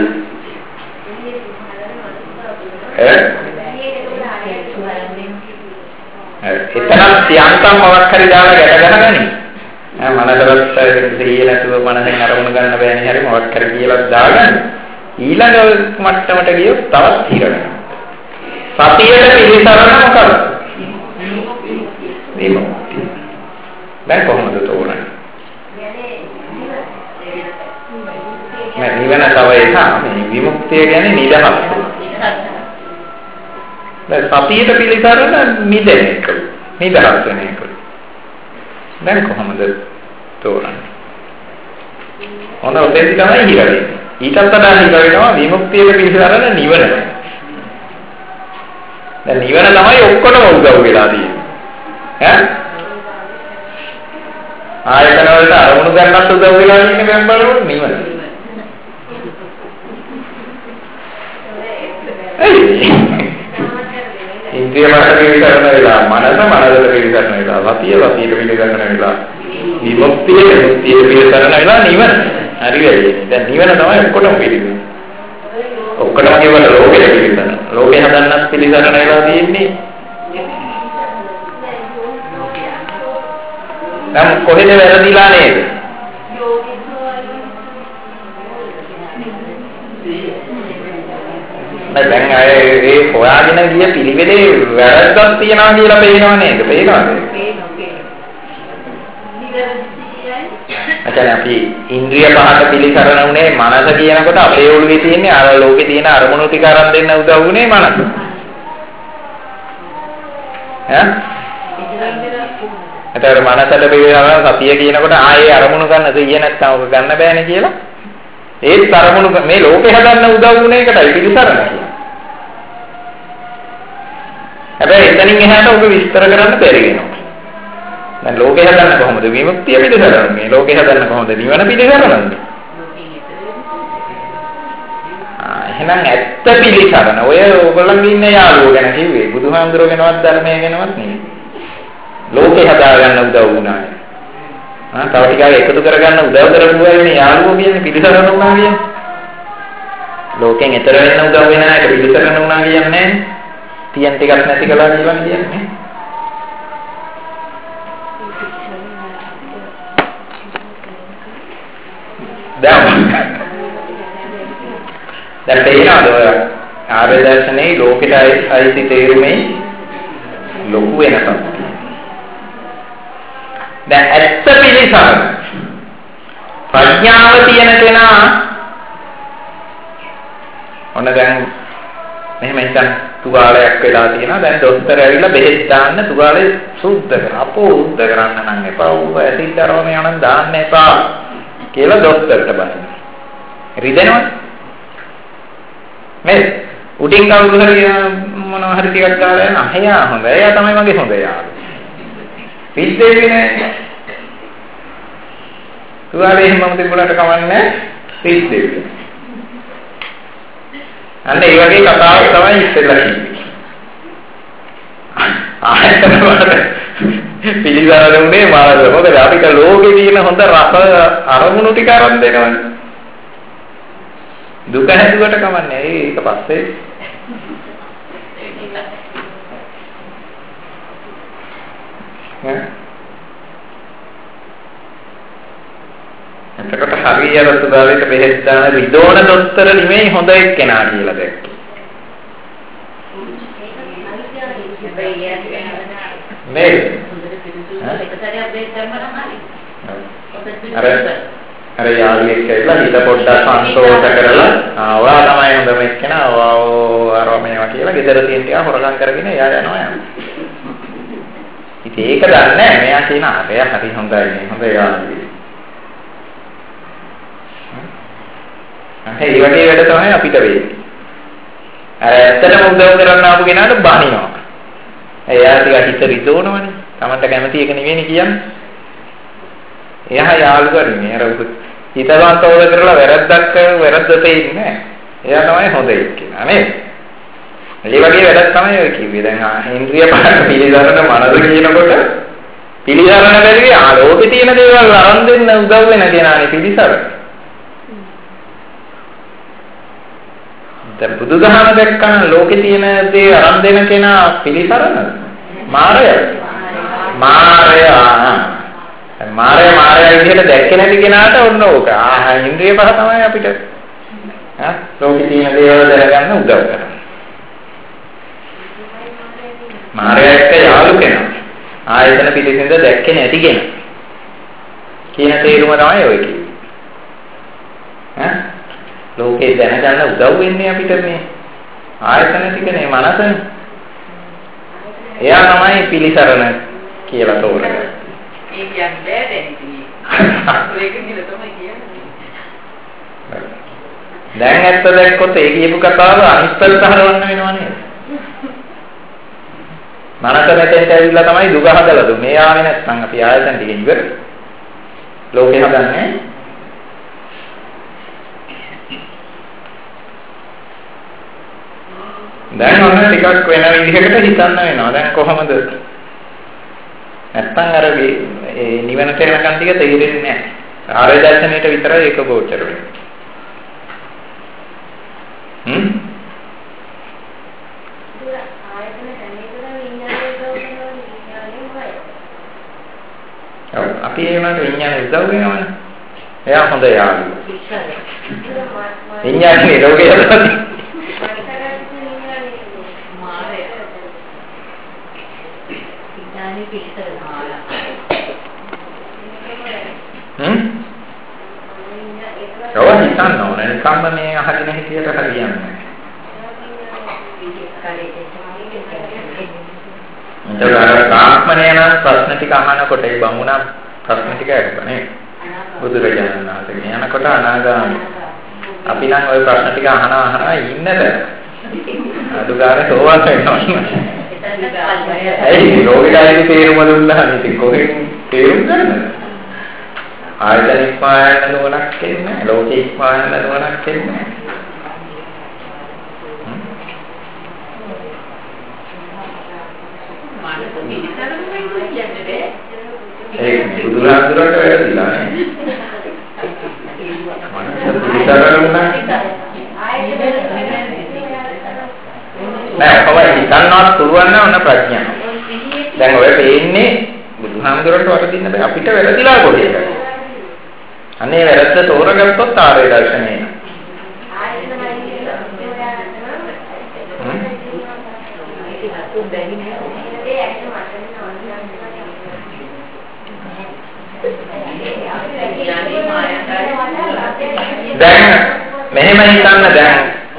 තියෙන්නේ. එතනත් යන්තම් මොකක් හරි දාලා ගැට ගන්නගනි. මනසට සිහිය නැතුව මනසෙන් අරමුණු ගන්න බෑනේ හරි මොකක් හරි කියලා දාගන්න. ඊළඟ මට්ටමට ගියොත් තවත් හිර වෙනවා. සතියේ පිළිසරණ මොකක්ද? විමුක්තිය. දැන් කොහොමද තෝරන්නේ? මේ නිවන තව එකක්. මේ විමුක්තිය කියන්නේ නිදහස. දැන් සතියේ පිළිසරණ නිදෙන එක. නිදහස් වෙන එක. දැන් කොහොමද තෝරන්නේ? ඔන්න ඔතෙන්දි තමයි හිර වෙන්නේ. ඊටත් වඩා හිර වෙනවා විමුක්තියේ පිළිසරණ නිවන. දැන් නිවන තමයි ඔක්කොටම උදව් වෙලා තියෙන්නේ. ආයතන වලට අරමුණු ගන්නත් උදව් වෙලා ඉන්නේ දැන් බලන්න නිවන. ඉන්ද්‍රිය මාර්ග පිළිසරණ වෙලා මනසට පිළිසරණ වෙලා සතියට පිළිසරණ වෙලා විමුක්තිය පිළිසරණ වෙලා නිවන. හරි වෙන්නේ. දැන් නිවන තමයි ඔක්කොටම පිළිසරණ. ඔක්කොටම කියවල ලෝකෙ පිළිසරණ. ලෝකෙ හදන්නත් පිළිසරණ වෙලා තියෙන්නේ. දැන් කොහෙද වැරදිලා නේද? දැන් ඒ හොයාගෙන ගිය පිළිවෙලේ වැරද්දක් තියනවා කියලා පේනව නේද? පේනවද? අචාන් අපි ඉන්ද්‍රිය පහට පිළිසරණ උනේ මනස කියනකොට අපේ ඔළුවේ තියෙන්නේ අර ලෝකේ තියෙන අරමුණු ටික අරන් දෙන්න උදව් වුනේ මනස. එතකොට මනසට පිළිසරණ සතිය කියනකොට ආයේ අරමුණු ගන්න සිහිය නැත්නම් ඔක ගන්න බෑනේ කියලා. ඒත් අරමුණු මේ ලෝකේ හදන්න උදව් වුනේ එකටයි පිළිසරණ කියන්නේ. හැබැයි එතනින් එහාට ඔබ විස්තර කරන්න බැරි වෙනවා. දැන් ලෝකේ හදන්න කොහොමද විමුක්තිය පිළිසරණ? මේ ලෝකේ හදන්න කොහොමද නිවන පිළිසරණ? එහෙනම් ඇත්ත පිළිසරණ ඔය ඕගොල්ලන්ගේ ඉන්න යාළුවෝ ගැන කිව්වේ බුදුහාමුදුරුවෝ ගැනවත් ධර්මයේ ගැනවත් නෙවෙයි. ලෝකේ හදාගන්න උදව් වුණා. තව ටිකක් එකතු කරගන්න උදව් කරපු අයනේ යාළුවෝ කියන්නේ පිළිසරණ වුණා කියන්නේ. ලෝකෙන් එතර වෙන්න උදව් වෙන අයට පිළිසරණ වුණා කියන්නේ නැහැ. තියන් ටිකක් නැති කළා කියලා කියන්නේ. දැන් තේරෙනවද ඔය ආර්ය දර්ශනයේ ලෝකෙට අයිති තේරුමේ ලොකු වෙනසක් තියෙනවා. දැන් ඇත්ත පිළිසරණ ප්‍රඥාව තියෙන කෙනා ඔන්න දැන් මෙහෙම හිතන්න තුවාලයක් වෙලා තියෙනවා. දැන් දොස්තර ඇවිල්ලා බෙහෙත් දාන්න තුවාලේ සුද්ධ කරනවා. අපෝ උද්ද කරන්න නම් එපා. ඌ ඇසිඩ් අරවම යනනම් දාන්න එපා කියලා දොස්තරට බනිනවා. රිදෙනවද? මේ උඩින් කවුරු හරි මොනවා හරි ටිකක් දාලා යන අහයා හොඳයි. එයා තමයි මගේ හොඳ යාළුවා. පිස්සෙන්නේ නැහැ. තුවාලේ හැමෝම තිබුණාට කමන්නේ පිස්සෙන්නේ. අන්න ඒ වගේ කතාවක් තමයි ඉස්සෙල්ලා කිව්වේ. ආයතන වල පිළිගන්නේ මානව. මොකද අපිට ලෝකේ තියෙන හොඳ රස අරමුණු ටික අරන් දෙනවනේ. දුක හැදුවට කමන්නේ. ඒක පස්සේ එතකොට හරියට සුදාලේට බෙහෙත් දාන රිදෝන දොස්තර නෙමෙයි හොඳ එක්කෙනා කියලා දැක්කේ. මේ අර යාළුවෙක් කියලා හිත පොඩ්ඩක් සන්තෝෂ කරලා ඔයා තමයි හොඳම එක්කෙනා අරව මේවා කියලා ගෙදර තියෙන ටික හොරගම් කරගෙන එයා යනවා. ඉතින් ඒක දන්නේ නැහැ. මෙයා කියන අරයා හරි හොඳයි නේ හොඳ යාළුවෙක්. ඒ වගේ වැඩ තමයි අපිට වෙන්නේ. අර ඇත්තටම උදව් කරන්න ආපු කෙනාට බනිනවා. එයා ටික හිත රිදවනවනේ. Tamanට කැමති එක නෙවෙයි කියන්නේ. එයා යාළුවා නෙමෙයි. අර හිතවන්තව කරලා වැරද්දක් වැරද්දට ඉන්නේ. එයා තමයි හොඳ එක්කෙනා නේද? ඒ වගේ වැඩක් තමයි ඔය කිව්වේ. දැන් ඉන්ද්‍රිය පහක පිළිසරණ මනස කියනකොට පිළිසරණ බැරිවි ආලෝකේ තියෙන දේවල් අරන් දෙන්න උදව් වෙන කෙනානේ පිළිසරණ. දැන් බුදුදහම දැක්කම ලෝකේ තියෙන දේ අරන් දෙන කෙනා පිළිසරණද? මාරය. මාරය විදිහට දැක්කේ නැති කෙනාට ඔන්න ඕක. ඉන්ද්‍රිය පහ තමයි අපිට ලෝකේ තියෙන දේවල් දැනගන්න උදව් කරන්නේ. මාරය එක්ක යාළු කෙනා. ආයතන පිළිසින්ද දැක්කේ නැති කෙනා. කියන තේරුම තමයි ඔය කිව්වේ. ලෝකේ දැනගන්න උදව් වෙන්නේ අපිට මේ ආයතන ටිකනේ මනසනේ. එයා තමයි පිළිසරණ කියලා තෝරගන්නේ. ඒ කියන්නේ බෑදෙන්නේ ඉතින්. ඒක කියලා තමයි කියන්නේ. දැන් ඇත්ත දැක්කොත් ඒ කියපු කතාව අනිත් පැත්ත හරවන්න වෙනවා නේද? මනස මෙතෙන්ට ඇවිල්ලා තමයි දුක හදලා දුන්නේ. ආවේ නැත්නම් අපි ආයතන ටික ඉවරයි. ලෝකේ හදන්නේ දැන් ඔන්න ටිකක් වෙන විදිහකට හිතන්න වෙනවා. දැන් කොහොමද? නැත්තම් අර ඒ නිවනට යනකන් ටික තේරෙන්නේ නැහැ. ආර්ය දර්ශනයට විතරයි ඒක ගෝචර වෙන්නේ. අපි ඒ වුණාට විඥානේ උදව් වෙනවනේ. එයා හොඳ යාළුවා. විඥානේ රෝගේ හදන්නේ. ඔව් හිතන්න ඕනේ. නිකම්ම මේ අහගෙන හිටියට හරියන්නේ නැහැ. ඒතර ආත්මනේ නම් ප්‍රශ්න ටික අහනකොට ඒ බමුණා ප්‍රශ්න ටික අහන්නේ. බුදුරජාණන් වහන්සේ යනකොට අනාගාමී. අපි නම් ওই ප්‍රශ්න ටික අහනවා ඉන්නද? අදුගාරේ සෝවාන් වෙනවා. ඒ රෝගිකාගේ තේරුම දුන්නා නේ ඉතින් කොහෙන් තේරුම් ගන්නද? ආයතන ඉක්මවන්න නුවණක් එන්නේ නැහැ. ලෝකෙ ඉක්මවන්න නුවණක් එන්නේ නැහැ. ඒ බුදුහාමුදුරන්ට වැරදිලා නේ. නෑ කොහොමද හිතන්නවත් පුළුවන් නම් ඔන්න ප්‍රඥාව. දැන් ඔය පේන්නේ බුදුහාමුදුරන්ට වරදින්න බෑ අපිට වැරදිලා කොහෙද? අනේ වැරද්ද තෝරගත්තොත් ආර්ය දර්ශනය. දැන් මෙහෙම හිතන්න දැන්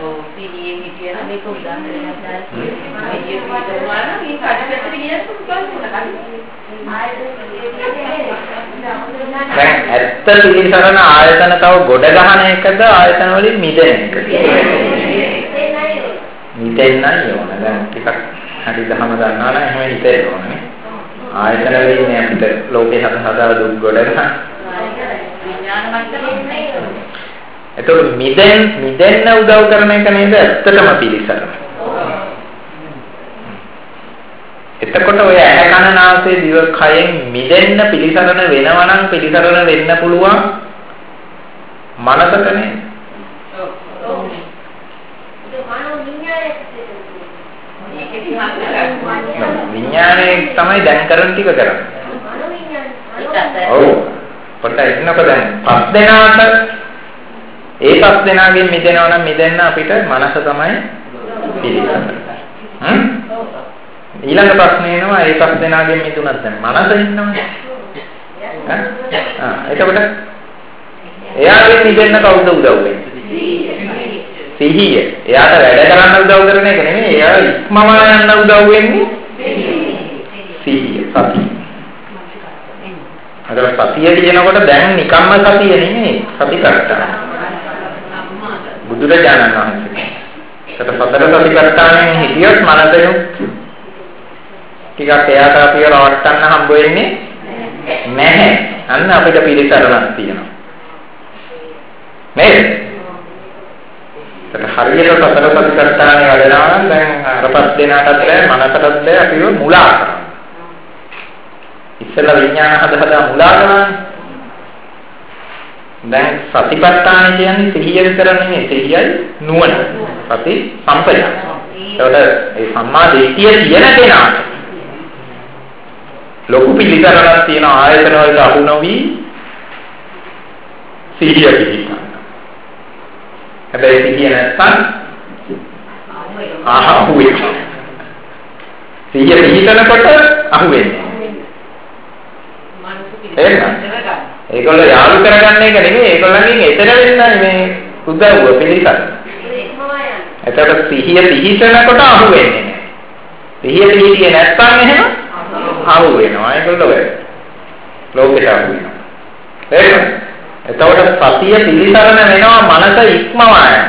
දැන් ඇත්ත පිළිසරණ ආයතන තව ගොඩ ගහන එකද ආයතන වලින් මිදෙන එකද? මිදෙන්නයි ඕන. දැන් ටිකක් හරි දහම දන්නවා නම් එහෙම හිතෙන්න ඕනේ. ආයතන වලින් අපිට ලෝකේ හදා දුක් ගොඩ ගන්න. එතකොට මිදෙන්න උදව් කරන එක නේද ඇත්තටම පිළිසරණ. එතකොට ඔය ඇහැ කන නාසය දිව කයෙන් මිදෙන්න පිළිසරණ වෙනවා නම් පිළිසරණ වෙන්න පුළුවන් මනසට නේද? විඥානයේ තමයි දැන් කරන ටික කරන්නේ. ඔව්. පොඩ්ඩක් ඉන්නකො දැන් පස් දෙනාට ඒ පස් දෙනාගෙන් මිදෙනවා නම් මිදෙන්න අපිට මනස තමයි පිළිසරණ. ඊළඟ ප්‍රශ්නේ එනවා ඒ පස් දෙනාගෙන් මිදුණත් දැන් මනස ඉන්නවනේ. එතකොට එයාගෙන් මිදෙන්න කවුද උදව් වෙන්නේ? සිහිය. එයාට වැඩ කරන්න උදව් කරන එක නෙමෙයි එයා ඉක්මවා යන්න උදව් වෙන්නේ සිහිය. සතිය. අර සතිය කියනකොට දැන් නිකම්ම සතිය නෙමෙයි සතිපට්ඨාන. බුදුරජාණන් වහන්සේ. සතර සතිපට්ඨානෙන් හිතියොත් මනසෙනුත් ටිකක් එයාට අපිව රවට්ටන්න හම්බ වෙන්නේ නැහැ. අන්න අපිට පිළිසරණක් තියෙනවා. නේද? හරියට සතර සතිපට්ඨානෙ වැඩනවා නම් දැන් අරපස් දෙනාටත් බෑ මනසටත් බෑ අපිව මුලා කරනවා. ඉස්සෙල්ලා විඥාන හදා මුලා කරනවා. දැන් සතිපට්ඨාන කියන්නේ සිහිය විතර නෙමෙයි සිහියයි නුවණ. සති සම්පජාන. ඒකට ඒ සම්මා දිට්ඨිය තියෙන කෙනාට ලොකු පිළිසරණක් තියෙන ආයතන වලට අහු නොවි සිහිය පිළිගන්න. හැබැයි සිහිය නැත්නම් අහු වෙනවා. සිහිය පිළිගනකොට අහු වෙනවා. ඒගොල්ලෝ යාළු කරගන්න එක නෙමෙයි ඒගොල්ලන්ගෙන් එතර වෙන්නයි මේ උදව්ව පිළිසරණ. එතකොට සිහිය පිහිටනකොට අහු වෙන්නේ නැහැ. සිහිය පිහිටියේ නැත්නම් එහෙම අහු වෙනවා. ඒගොල්ලෝ වෙයි. ලෝකෙට අහු වෙනවා. තේරෙනවද? එතකොට සතිය පිළිසරණ වෙනවා මනස ඉක්මවා යන.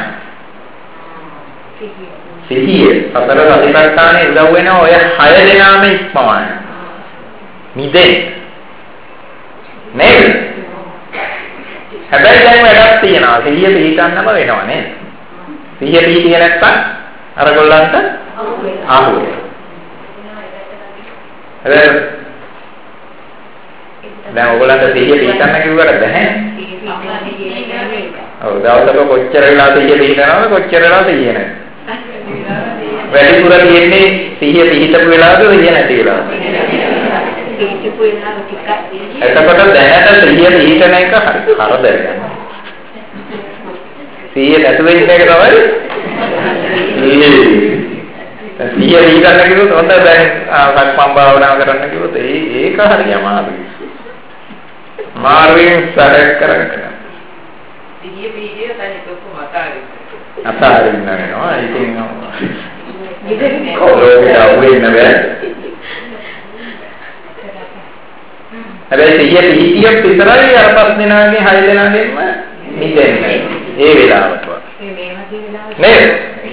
සිහිය සතර සතිපට්ඨානේ උදව් වෙනවා ඔය 6 දෙනාම ඉක්මවා යන. මිදෙන්න. නේද? හැබැයි දැන් වැඩක් තියෙනවා. සිහිය පිළිගන්නම වෙනවා නේද? සිහිය පිළිගියේ නැත්නම් අර ගොල්ලන්ට අහු වෙනවා. දැන් ඔයගොල්ලන්ට සිහිය පිළිගන්න කිව්වට බැහැ. ඔව් දවසක කොච්චර වෙලා සිහිය පිළිගනවද කොච්චර වෙලා සිහිය නැහැ. වැඩිපුර තියෙන්නේ සිහිය පිළිහිටපු වෙලාවද සිහිය නැති වෙලාවද? එතකොට දැනට සිහිය පිළිහිටන එක හරදරයක්. සිහිය නැතුව ඉන්න එක තමයි සිහිය පිළිගන්න කිව්වොත් හොඳ දැන් සක්මන් භාවනාව කරන්න කිව්වොත් ඒක හරිය අමාරුයි. මාර්ගයෙන් සරක් කරගන්න. සිහිය පිළිහිය තනිකව මතාරින්න. අතාරින්න වෙනවා. ඉතින් කොහොමද වෙන්නේ බෑ. හැබැයි සිහිය පිහිටියක් විතරයි අර පස් දෙනාගේ 6 දෙනාගෙන්ම මිදෙන්නේ. ඒ වෙලාවට. නේද?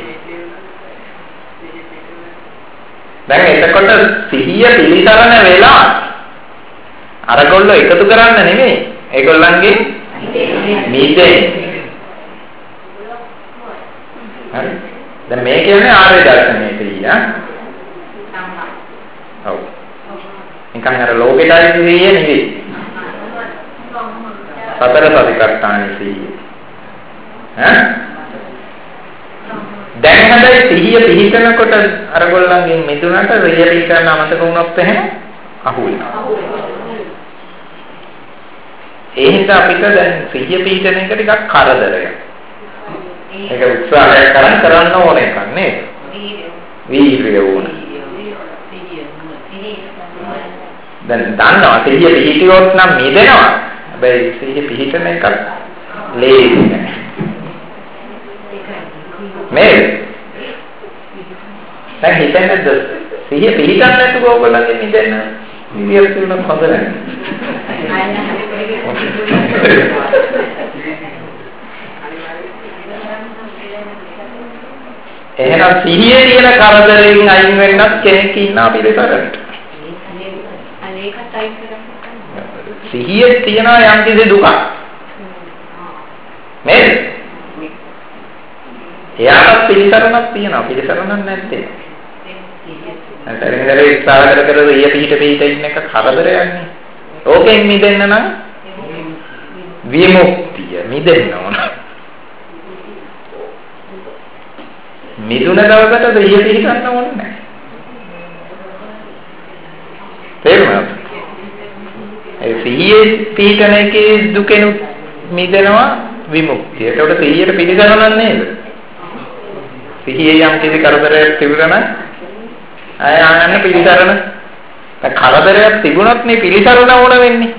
දැන් එතකොට සිහිය පිළිසරණ වෙලා අරගොල්ලෝ එකතු කරන්න නෙමෙයි ඒගොල්ලන්ගේ මිදෙන්නේ. හරි. දැන් මේ කියන්නේ ආර්ය දර්ශනයේ තියෙන. ඔව්. නිකන් අර ලෝකෙටයි සිහිය නෙවෙයි. සතර සතිපට්ඨාන සිහිය. දැන් හැබැයි සිහිය පිහිටනකොට අරගොල්ලන්ගෙන් මිදුණට රියලි කරන අමතක වුණොත් එහෙම අහු වෙනවා. ඒ හින්දා අපිට දැන් සිහිය පිහිටන එක ටිකක් කරදරයක්. ඒක උත්සාහයක් කරන්න ඕන එකක් නේද? වීර්යය ඕන. දැන් දන්නවා සිහිය පිහිටියොත් නම් මිදෙනවා. හැබැයි සිහිය පිහිටන එක ලේසි නෑ. මේ දැන් හිතන්නද සිහිය පිළිගන්න නැතුව ඕගොල්ලන්ගේ නිදෙන්න විදියට තුනක් හොඳ නැහැ. එහෙනම් සිහියේ තියෙන කරදරයෙන් අයින් වෙන්නත් කෙනෙක් ඉන්නා පිළිසරට. අනේකත් අයින් කරන්න. සිහියේ තියෙන යම් කිසි දුකක්. නේද? එයාට පිළිසරණක් තියෙනවා. පිළිසරණක් නැත්තේ. අතරින්දර ඉස්සාව කර රිය පිට ඉන්න එක කරදරයක්නේ. ඕකෙන් මිදෙන්න නම් විමුක්තිය මිදෙන්න ඕන. මිදුන දවසට රිය පිටන්න ඕනේ නැහැ. තේරුණාද? ඒ සිහියේ පිටන එකේ දුකෙන් මිදෙනවා විමුක්තිය. ඒකට සිහියට පිළිසරණක් නේද? සිහියේ යම් කිසි කරදරයක් තිබුණා නම් ආයන්න පිළිසරණ. දැන් කරදරයක් තිබුණොත් නේ පිළිසරණ ඕන වෙන්නේ.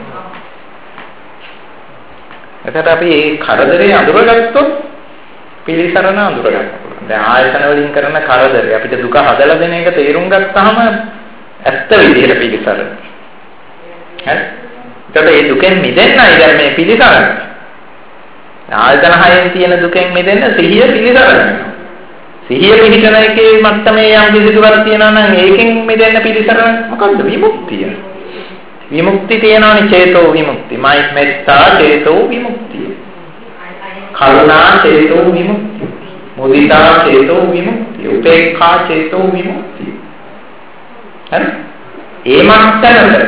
එතකොට අපි මේ කරදරේ අඳුරගත්තොත් පිළිසරණ අඳුර ගන්න පුළුවන්. දැන් ආයතන වලින් කරන කරදරේ අපිට දුක හදලා දෙන එක තේරුම් ගත්තාම ඇත්ත විදිහට පිළිසරණ. හරි? එතකොට මේ දුකෙන් මිදෙන්නයි දැන් මේ පිළිසරණ. ආයතන හයෙන් තියෙන දුකෙන් මිදෙන්න සිහිය පිළිසරණ. සිහිය පිහිටන එකේ මට්ටමේ යම් කිසි දුරක් තියෙනවා නම් ඒකෙන් මිදෙන්න පිළිසරණ මොකද්ද? විමුක්තිය. විමුක්ති තියෙනවනේ චේතෝ විමුක්ති. මෙත්තා චේතෝ විමුක්තිය. කරුණා චේතෝ විමුක්තිය. මුදිතා චේතෝ විමුක්තිය. උපේක්ඛා චේතෝ විමුක්තිය. හරි? ඒ මට්ටමට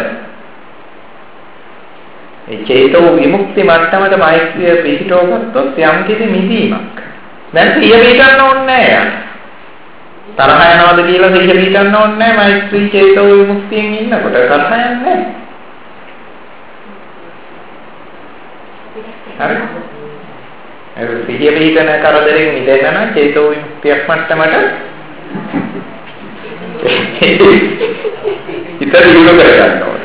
ඒ චේතෝ විමුක්ති මට්ටමට මෛත්‍රිය පිහිටව ගත්තොත් යම් කිසි මිදීමක්. දැන් සිහිය පිටන්න ඕනේ නැහැ. තරහ යනවාද කියලා සිහිය පිටන්න ඕනේ නැහැ. මෛත්‍රී චේතෝ විමුක්තියෙන් ඉන්නකොට තරහ යන්නේ නැහැ. හරි? ඒ සිහිය පිටන කරදරෙන් මිදෙන්න නම් චේතෝ විමුක්තියක් මට්ටමට හිත දියුණු කරගන්න ඕනේ.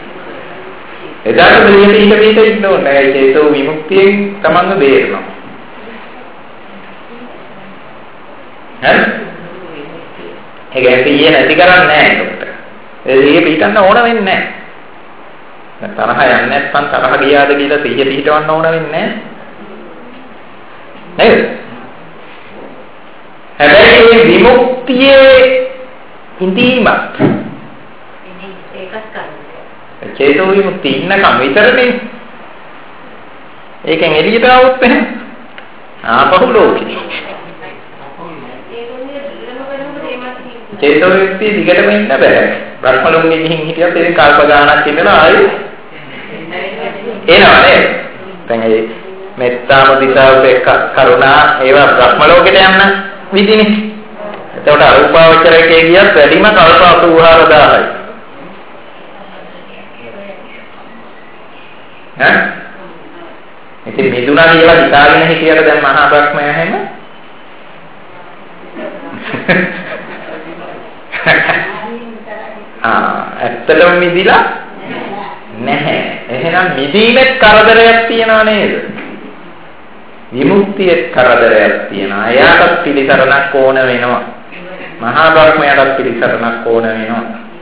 එදාට සිහිය පිට ඉන්න ඕනේ. ඒ චේතෝ විමුක්තියෙන් තමන්ව බේරෙනවා. හරි? ඒක ඇයි නැති කරන්නේ නැහැ ඒකට. ඒක පිටන්න ඕන වෙන්නේ නැහැ. තරහ යන්නේ නැත්නම් තරහ ගියාද කියලා සිහිය පිටවන්න ඕන වෙන්නේ නැහැ. නේද? හැබැයි මේ විමුක්තියේ හිඳීමත් ඒකත් කරන්න. චේතෝ විමුක්තිය ඉන්නකම් විතරනේ. ඒකෙන් එළියට આવොත් එහෙනම් ආපහු ලෝකෙ. චේතෝ විමුක්තිය දිගටම ඉන්න බෑ. බ්‍රහ්ම ලෝකෙ ගිහින් හිටියත් ඒක කල්ප ගානක් ඉඳලා ආයෙ එනවා නේද? දැන් ඒ මෙත්තා මුදිතා උපේක්ඛා කරුණා ඒවා බ්‍රහ්ම ලෝකෙට යන්න විදිනේ. එතකොට අරූපාවචරයේ ගියත් වැඩිම කල්ප 84000යි. ඈ? ඉතින් මිදුණා කියලා හිතාගෙන හිටියට දැන් මහා බ්‍රහ්මයා හැම ඇත්තටම මිදිලා නැහැ. එහෙනම් මිදීමේ කරදරයක් තියනවා නේද? විමුක්තියේ කරදරයක් තියනවා. එයාට පිළිසරණක් ඕන වෙනවා. මහා බ්‍රහ්මයාට පිළිසරණක් ඕන වෙනවා.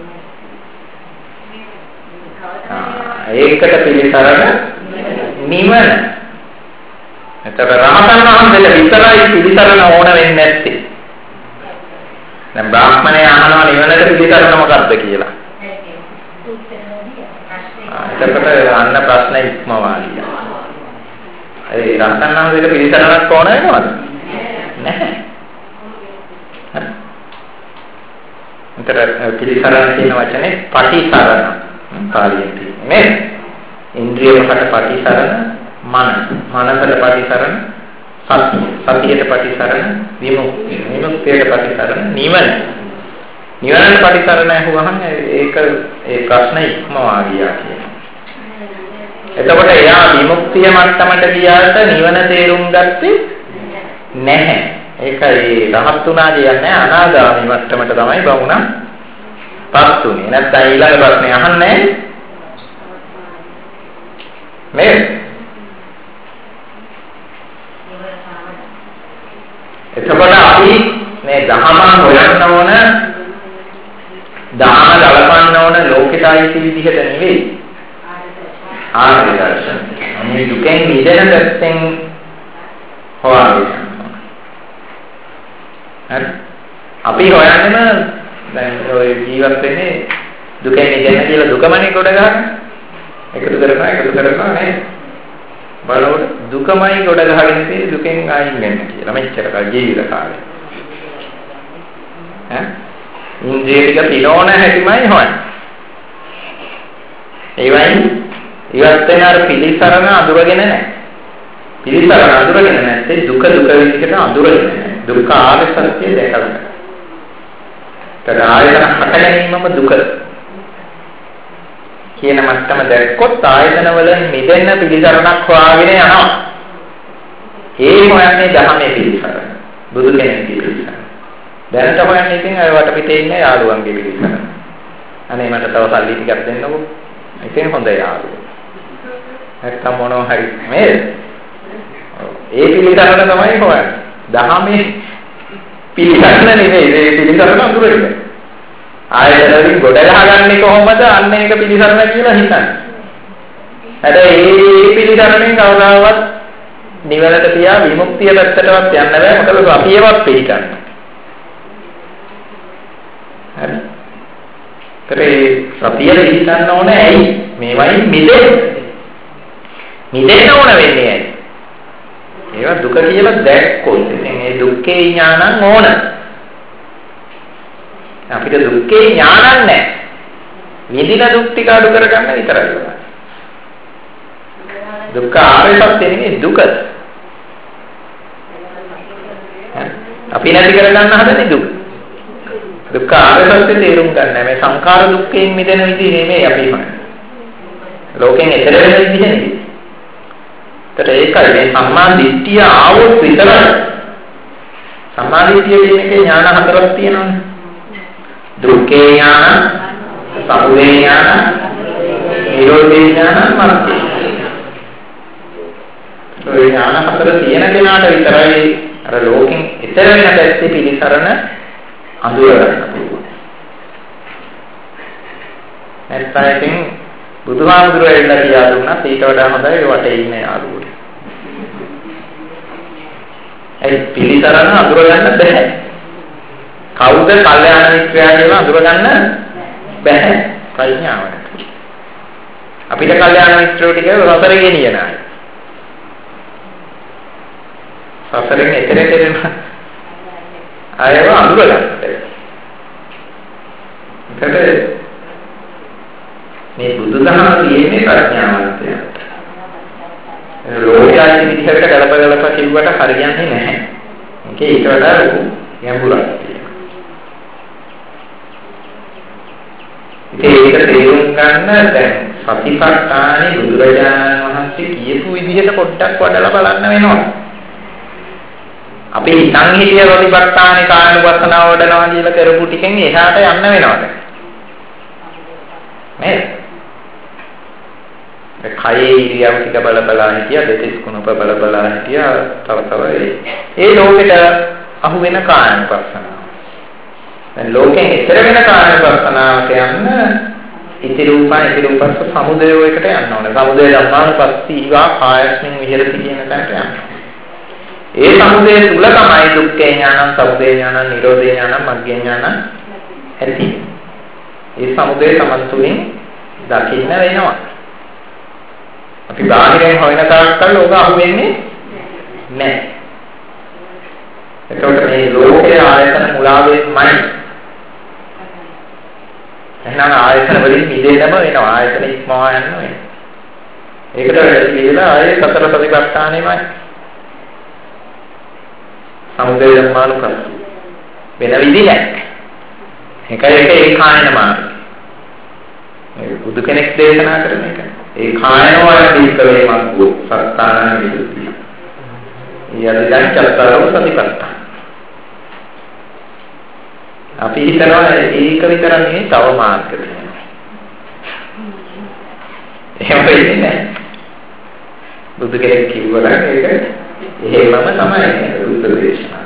ඒකට පිළිසරණ නිවන. එතකොට රහතන් වහන්සේලා විතරයි පිළිසරණ ඕන වෙන්නේ නැත්තේ. දැන් බ්‍රාහ්මණය අහනවා නිවනට පිළිසරණ මොකක්ද කියලා. එතකොට අන්න ප්‍රශ්න ඉක්මවා ගියා. ඒ රහතන් වහන්සේට පිළිසරණක් ඕන වෙනවද? නැහැ. උතර පිළිසරණ කියන වචනේ පටිසරණ පාලියෙන් තියෙන්නේ. ඉන්ද්‍රියකට පටිසරණ, මනසට පටිසරණ, සතියට පටිසරණ, විමුක්තියට පටිසරණ, නිවනට පටිසරණ ඇහුවහම ඒක ඒ ප්‍රශ්න ඉක්මවා ගියා කියනවා. එතකොට එයා විමුක්තිය මට්ටමට ගියාට නිවන තේරුම් ගත්තේ නැහැ. ඒකයි රහත් උනා කියන්නේ අනාගාමී මට්ටමට තමයි බමුණා පත් උනේ. නැත්නම් ඊළඟ ප්‍රශ්නේ අහන්නේ නේද? එතකොට අපි මේ දහම හොයන්න ඕන, දාන ගලපන්න ඕන ලෝකෙටයි විදිහට නෙවෙයි. ආර්ය දර්ශන. මේ දුකෙන් මිදෙන පැත්තෙන් හොයන්න. හරි. අපි හොයන්නේම දැන් ඔය ජීවත් වෙන්නේ දුකෙන් මිදෙන්න කියලා දුකමනේ කොට ගන්න. එකතු කරනවා නේද? බලවල දුකමයි කොට ගහගෙන තියෙන්නේ දුකෙන් අයින් වෙන්න කියලා. මෙච්චර කල් ජීවිත කාලේ. ඉන්ද්‍රිය ටික පිනෝන හැටිමයි හොයන්නේ. ඒ වයින් ඉවත් වෙන අර පිළිසරණ අඳුරගෙන නැහැ. පිළිසරණ අඳුරගෙන නැත්නම් දුක විදිහට අඳුරගෙන නැහැ. දුක්ඛ ආර්ය සත්‍ය දැකලා නැහැ. ඒත් ආයතන හට ගැනීමම දුක කියන මට්ටම දැක්කොත් ආයතන වලින් මිදෙන්න පිළිසරණක් හොයාගෙන යනවා. ඒ හොයන්නේ ධර්මයේ පිළිසරණ. බුදු කෙනෙක්ගේ පිළිසරණ. දැනට හොයන්නේ ඉතින් අය වටපිටේ ඉන්න යාළුවන්ගේ පිළිසරණ. අනේ මට තව සල්ලි ටිකක් දෙන්නකෝ. ඉතින් හොඳ යාළුවෝ. නැත්තම් මොනවා හරි නේද? ඒ පිළිසරණ තමයි හොයන්නේ. ධර්මයේ පිළිසරණ නෙවෙයි. ඒ පිළිසරණ අඳුරන්නේ. ආයතන වලින් ගොඩ ගහගන්නේ කොහොමද? අන්න ඒක පිළිසරණ කියලා හිතන්නේ. හැබැයි මේ පිළිසරණෙන් කවදාවත් නිවනට තියා විමුක්තිය පැත්තටවත් යන්න බෑ. මොකද අපි ඒවත් පිළිගන්න. හරි. ඒ සතිය පිළිගන්න ඕනේ ඇයි? මේවයින් මිදෙන්න ඕන වෙන්නේ ඇයි? ඒවා දුක කියලා දැක්කොත් ඉතින් ඒ දුක්ඛේ ඥානං ඕන. අපිට දුක්ඛේ ඥානක් නැහැ. විඳින දුක් ටික අඩු කරගන්න විතරයි ඕන. දුක්ඛ ආර්ය සත්‍ය නෙමෙයි දුක. අපි නැති කරගන්න හදන්නේ දුක. දුක්ඛ ආර්ය සත්‍ය තේරුම් ගන්න. මේ සංඛාර දුක්ඛයෙන් මිදෙන විදිහ නෙමෙයි අපි හොයන්නේ. ලෝකෙන් එතර වෙන විදිහ නෙමෙයි. ඒකයි මේ සම්මා දිට්ඨිය ආවොත් විතරයි. සම්මා දිට්ඨිය කියන්නේ ඥාන හතරක් තියෙනවානේ. දුක්ඛේ ඥාන, සමුදය ඥාන, නිරෝධේ ඥාන, මරණේ. ඒ ඥාන හතර තියෙන කෙනාට විතරයි අර ලෝකෙන් ඈතර වෙන පැත්තේ පිළිසරණ අඳුර ගන්න පුළුවන්. නැත්නම් ඉතින් බුදුහාමුදුරුවෝ එන්න කියලා දුන්නා ඊට වඩා හොඳයි වටේ ඉන්න යාළුවෝ. ඒ පිළිසරණ අඳුර ගන්න බැහැ. කවුද කල්යාණ මිත්‍රයා කියලා අඳුර ගන්න බැහැ ප්‍රඥාව නැතුව. අපිට කල්යාණ මිත්‍රයෝ ටික සසරේ ගෙනියන අය. සසරෙන් එතර කෙරෙන අයව අඳුර ගන්න බැහැ. මේ බුදුදහම තියෙන්නේ ප්‍රඥාවන්තයාට. ලෝකයේ විදිහට ගලප කිව්වට හරියන්නේ නැහැ. මේකේ ඊට වඩා ගැඹුරක් තියෙනවා. ඒක තේරුම් ගන්න දැන් සතිපට්ඨානේ බුදුරජාණන් වහන්සේ කියපු විදිහට පොඩ්ඩක් වඩලා බලන්න වෙනවා. අපි හිතන් හිතිය සතිපට්ඨානේ කායනුපස්සනාව වඩනවා කියලා කරපු ටිකෙන් එහාට යන්න වෙනවද? නේද? කයේ ඉරියව් ටික බල හිටියා, දෙතිස් කුණප බල හිටියා, තව ඒ ලෝකෙට අහු වෙන කායනුපස්සනාව. දැන් ලෝකෙන් ඈතර වෙන කායනුපස්සනාවට යන්න ඉති රූපස්ස සමුදයෝ එකට යන්න ඕනේ. සමුදය ධම්මානුපස්සීවා කායස්මින් විහෙරති කියන තැනට යන්න. ඒ සමුදය තුල තමයි දුක්ඛේ ඥානං, සමුදය ඥානං, නිරෝධේ ඥානං, මග්ගේ ඥානං ඇති. ඒ සමුදය තමන් තුලින් දකින්න වෙනවා. අපි බාහිරෙන් හොයන තාක්කල් ඕක අහු වෙන්නේ නැහැ. එතකොට මේ ලෝකයේ ආයතන මුලාවෙන්මයි. එහෙනම් ආයතන වලින් මිදෙන්නම වෙනවා. ආයතන ඉක්මවා යන්න වෙනවා. ඒකට වැඩි කියලා ආයේ සතර සතිපට්ඨානෙමයි. සමුදය ධර්මානුකම්ප වෙන විදි නැහැ. එකයි එක ඒකායන මාර්ගය. මේ බුදු කෙනෙක් දේශනා කරන එක. ඒකායනව දීකවේ මග්ගෝ සත්තාන විදුති. ඊයදින් චත්තාරෝ සතිපට්ඨාන. අපි හිතනවා ඒක විතර නෙවෙයි තව මාර්ග තියෙනවා. එහෙම වෙන්නේ නැහැ. බුදු කෙනෙක් කිව්වනම් ඒක එහෙමම තමයි බුද්ධ දේශනාව.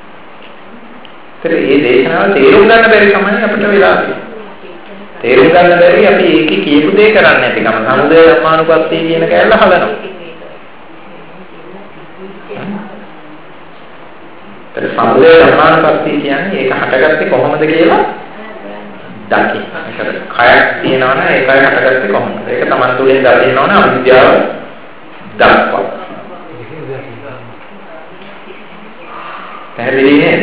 ඒ දේශනාව තේරුම් ගන්න බැරි තමයි අපිට වෙලා තියෙන්නේ. තේරුම් ගන්න බැරි අපි ඒකේ කියපු දේ කරන්නේ නැතිකම. සමුදය ධර්මානුපස්සී කියන කැලල හදනවා. ඒ සමුදය ධර්මානුපස්සී කියන්නේ ඒක හටගත්තේ කොහොමද කියලා දකින්න. ඒක කයක් තියෙනවනේ ඒකයි හටගත්තේ කොහොමද? ඒක Taman තුලින් දකින්න ඕන අවිද්‍යාව දක්වා. පැහැදිලි නේද?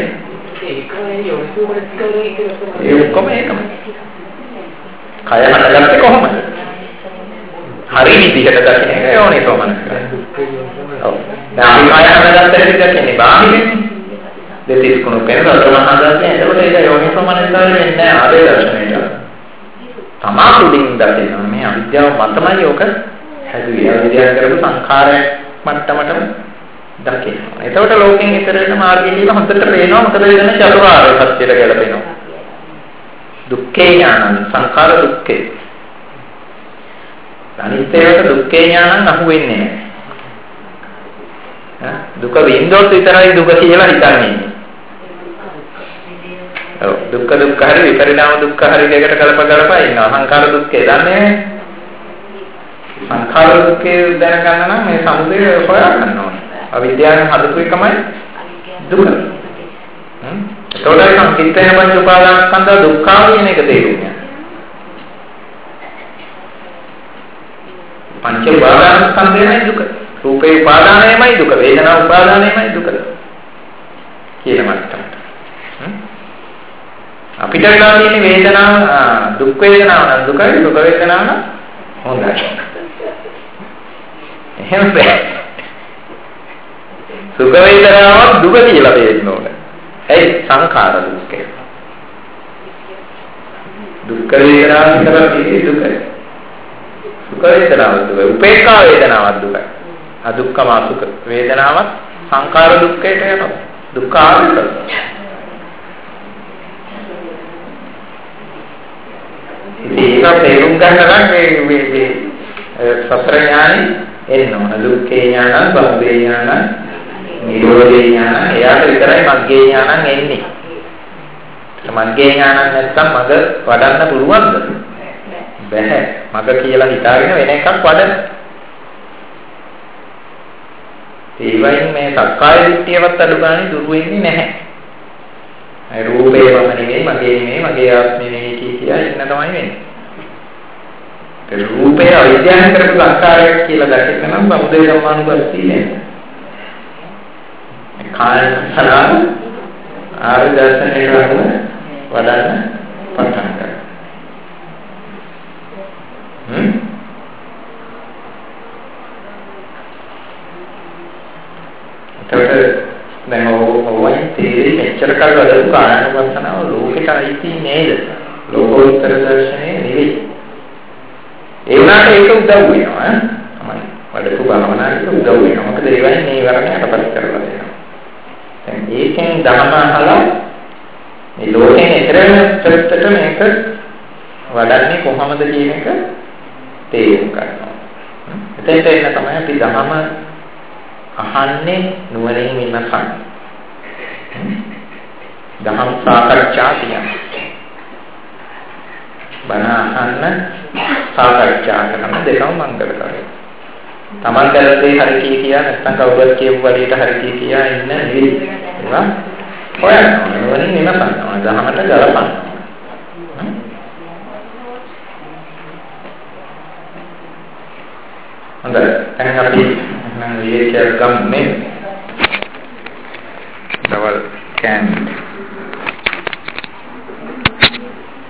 ඒ ඔක්කොම ඒකම. කය හටගත්තේ කොහොමද? හරි විදිහට දකින්න එක ඕනේ කොහොමද? ඔව්. දැන් අපි කය හටගත්ත හැටි දකින්නේ බාහිරින්. දෙතිස් කුණු පෙරදලා හදාගන්න. එතකොට ඒක යෝනි ප්‍රමාණයතර වෙන්නේ නැහැ ආදී දර්ශනයට. තමාතුලින් දකින්න මේ අවිද්‍යාව මතමයි ඔක හැදුවේ. අවිද්‍යාව කරපු සංඛාරයක් මට්ටමටම දකින්න. එතකොට ලෝකෙන් ඈතර වෙන මාර්ගය කියලා හොඳට පේනවා. මොකද වෙන චතුරාර්ය සත්‍යයට ගැලපෙනවා. දුක්ඛේ ඥානං සංඛාර දුක්ඛේ. අනිත්‍යයට දුක්ඛේ ඥානං අහු වෙන්නේ නැහැ. දුක විඳොත් විතරයි දුක කියලා හිතන්නේ. ඔව් දුක්ඛ දුක්ඛ හරි විපරිණාම දුක්ඛ හරි දෙකට කලපා ඉන්නවා. සංඛාර දුක්ඛේ දන්නේ සංඛාර දුක්ඛේ දැනගන්න නම් මේ සමුදය හොයා ගන්න ඕනේ. අවිද්‍යාවෙන් හදපු එකමයි දුක. ඒතකොට සංකිට්ඨේන පංච උපාදානස්කන්ධ දුක්ඛා කියන එක තේරුම් ගන්න. පංච උපාදානස්කන්ධයයි දුක. රූපේ උපාදානයමයි දුක. වේදනා උපාදානයමයි දුක. කියන මට්ටමට. අපිට වෙලා තියෙන වේදනාව දුක් වේදනාව නම් දුකයි දුක වේදනාව නම් හොඳයි. එහෙම බෑ. සුඛ වේදනාවක් දුක කියලා තේරෙන්න ඕනේ. ඇයි සංඛාර දුක්ඛ. දුක් වේදනාව කියලා කියන්නේ දුකයි. සුඛ වේදනාව දුකයි. උපේක්ඛා වේදනාවක් දුකයි. අදුක්ඛම සුඛ වේදනාවක් සංඛාර දුක්ඛයට යනවා. දුක්ඛ ආරම්භ. ඒක තේරුම් ගන්න නම් මේ සතර ඥානෙ එන්න ඕන. දුක්ඛේ ඥාන, සමුදය ඥාන, නිරෝධේ ඥාන. එයාට විතරයි මග්ගේ ඥානං එන්නේ. මග්ගේ ඥානං නැත්තම් මග වඩන්න පුළුවන්ද? බැහැ. මග කියලා හිතාගෙන වෙන එකක් වඩන්න. ඒ වයින් මේ සක්කාය දිට්ඨියවත් අඩු ගානේ දුරු වෙන්නේ නැහැ. ඒ රූපේ වම නෙමෙයි, මගේ නෙමෙයි, මගේ ආත්මෙ නෙමෙයි කියලා ඉන්න තමයි වෙන්නේ. ඒ රූපේ අවිද්‍යාවෙන් කරපු සංස්කාරයක් කියලා දැක්කම නම් සමුදය ධම්මානුපස්සී නේද? මේ කායසනාව ආර්ය දර්ශනයේ වඩන්න පටන් ගන්නවා. දැන් ඔවයි තේරෙන්නේ මෙච්චර කල් වැඩපු කායනුපස්සනාව ලෝකෙට අයිති නේද? ලෝකෝත්තර දර්ශනේ නෙවෙයි. ඒ වුණාට ඒක උදව් වෙනවා තමයි. වැඩපු භවනාවට උදව් වෙනවා. මොකද ඒ වයින් මේ වරණයටපත් කරලා දෙනවා. දැන් ඒකෙන් ධර්ම අහලා මේ ලෝකෙන් ඈතර වෙන පැත්තට මේක වඩන්නේ කොහොමද කියන එක තේරුම් ගන්නවා. එතෙන්ට එන්න තමයි අපි ධර්ම අහන්නේ නුවණින් විමසන්න. ධම්ම සාකච්ඡා කියන්නේ. බණ අහන්න සාකච්ඡා කරන දෙකම මංගල කරේ. Taman කරේ හරි කියා නැත්නම් කවුරුත් කියපු වලියට හරි කියා ඉන්න නෙවෙයි. ඒවා හොයන්න නුවණින් විමසන්න. ධම්මට ගලපන්න. හොඳයි. දැන් අපි නම් විවේකයක් ගමු නේද? දවල් කෑම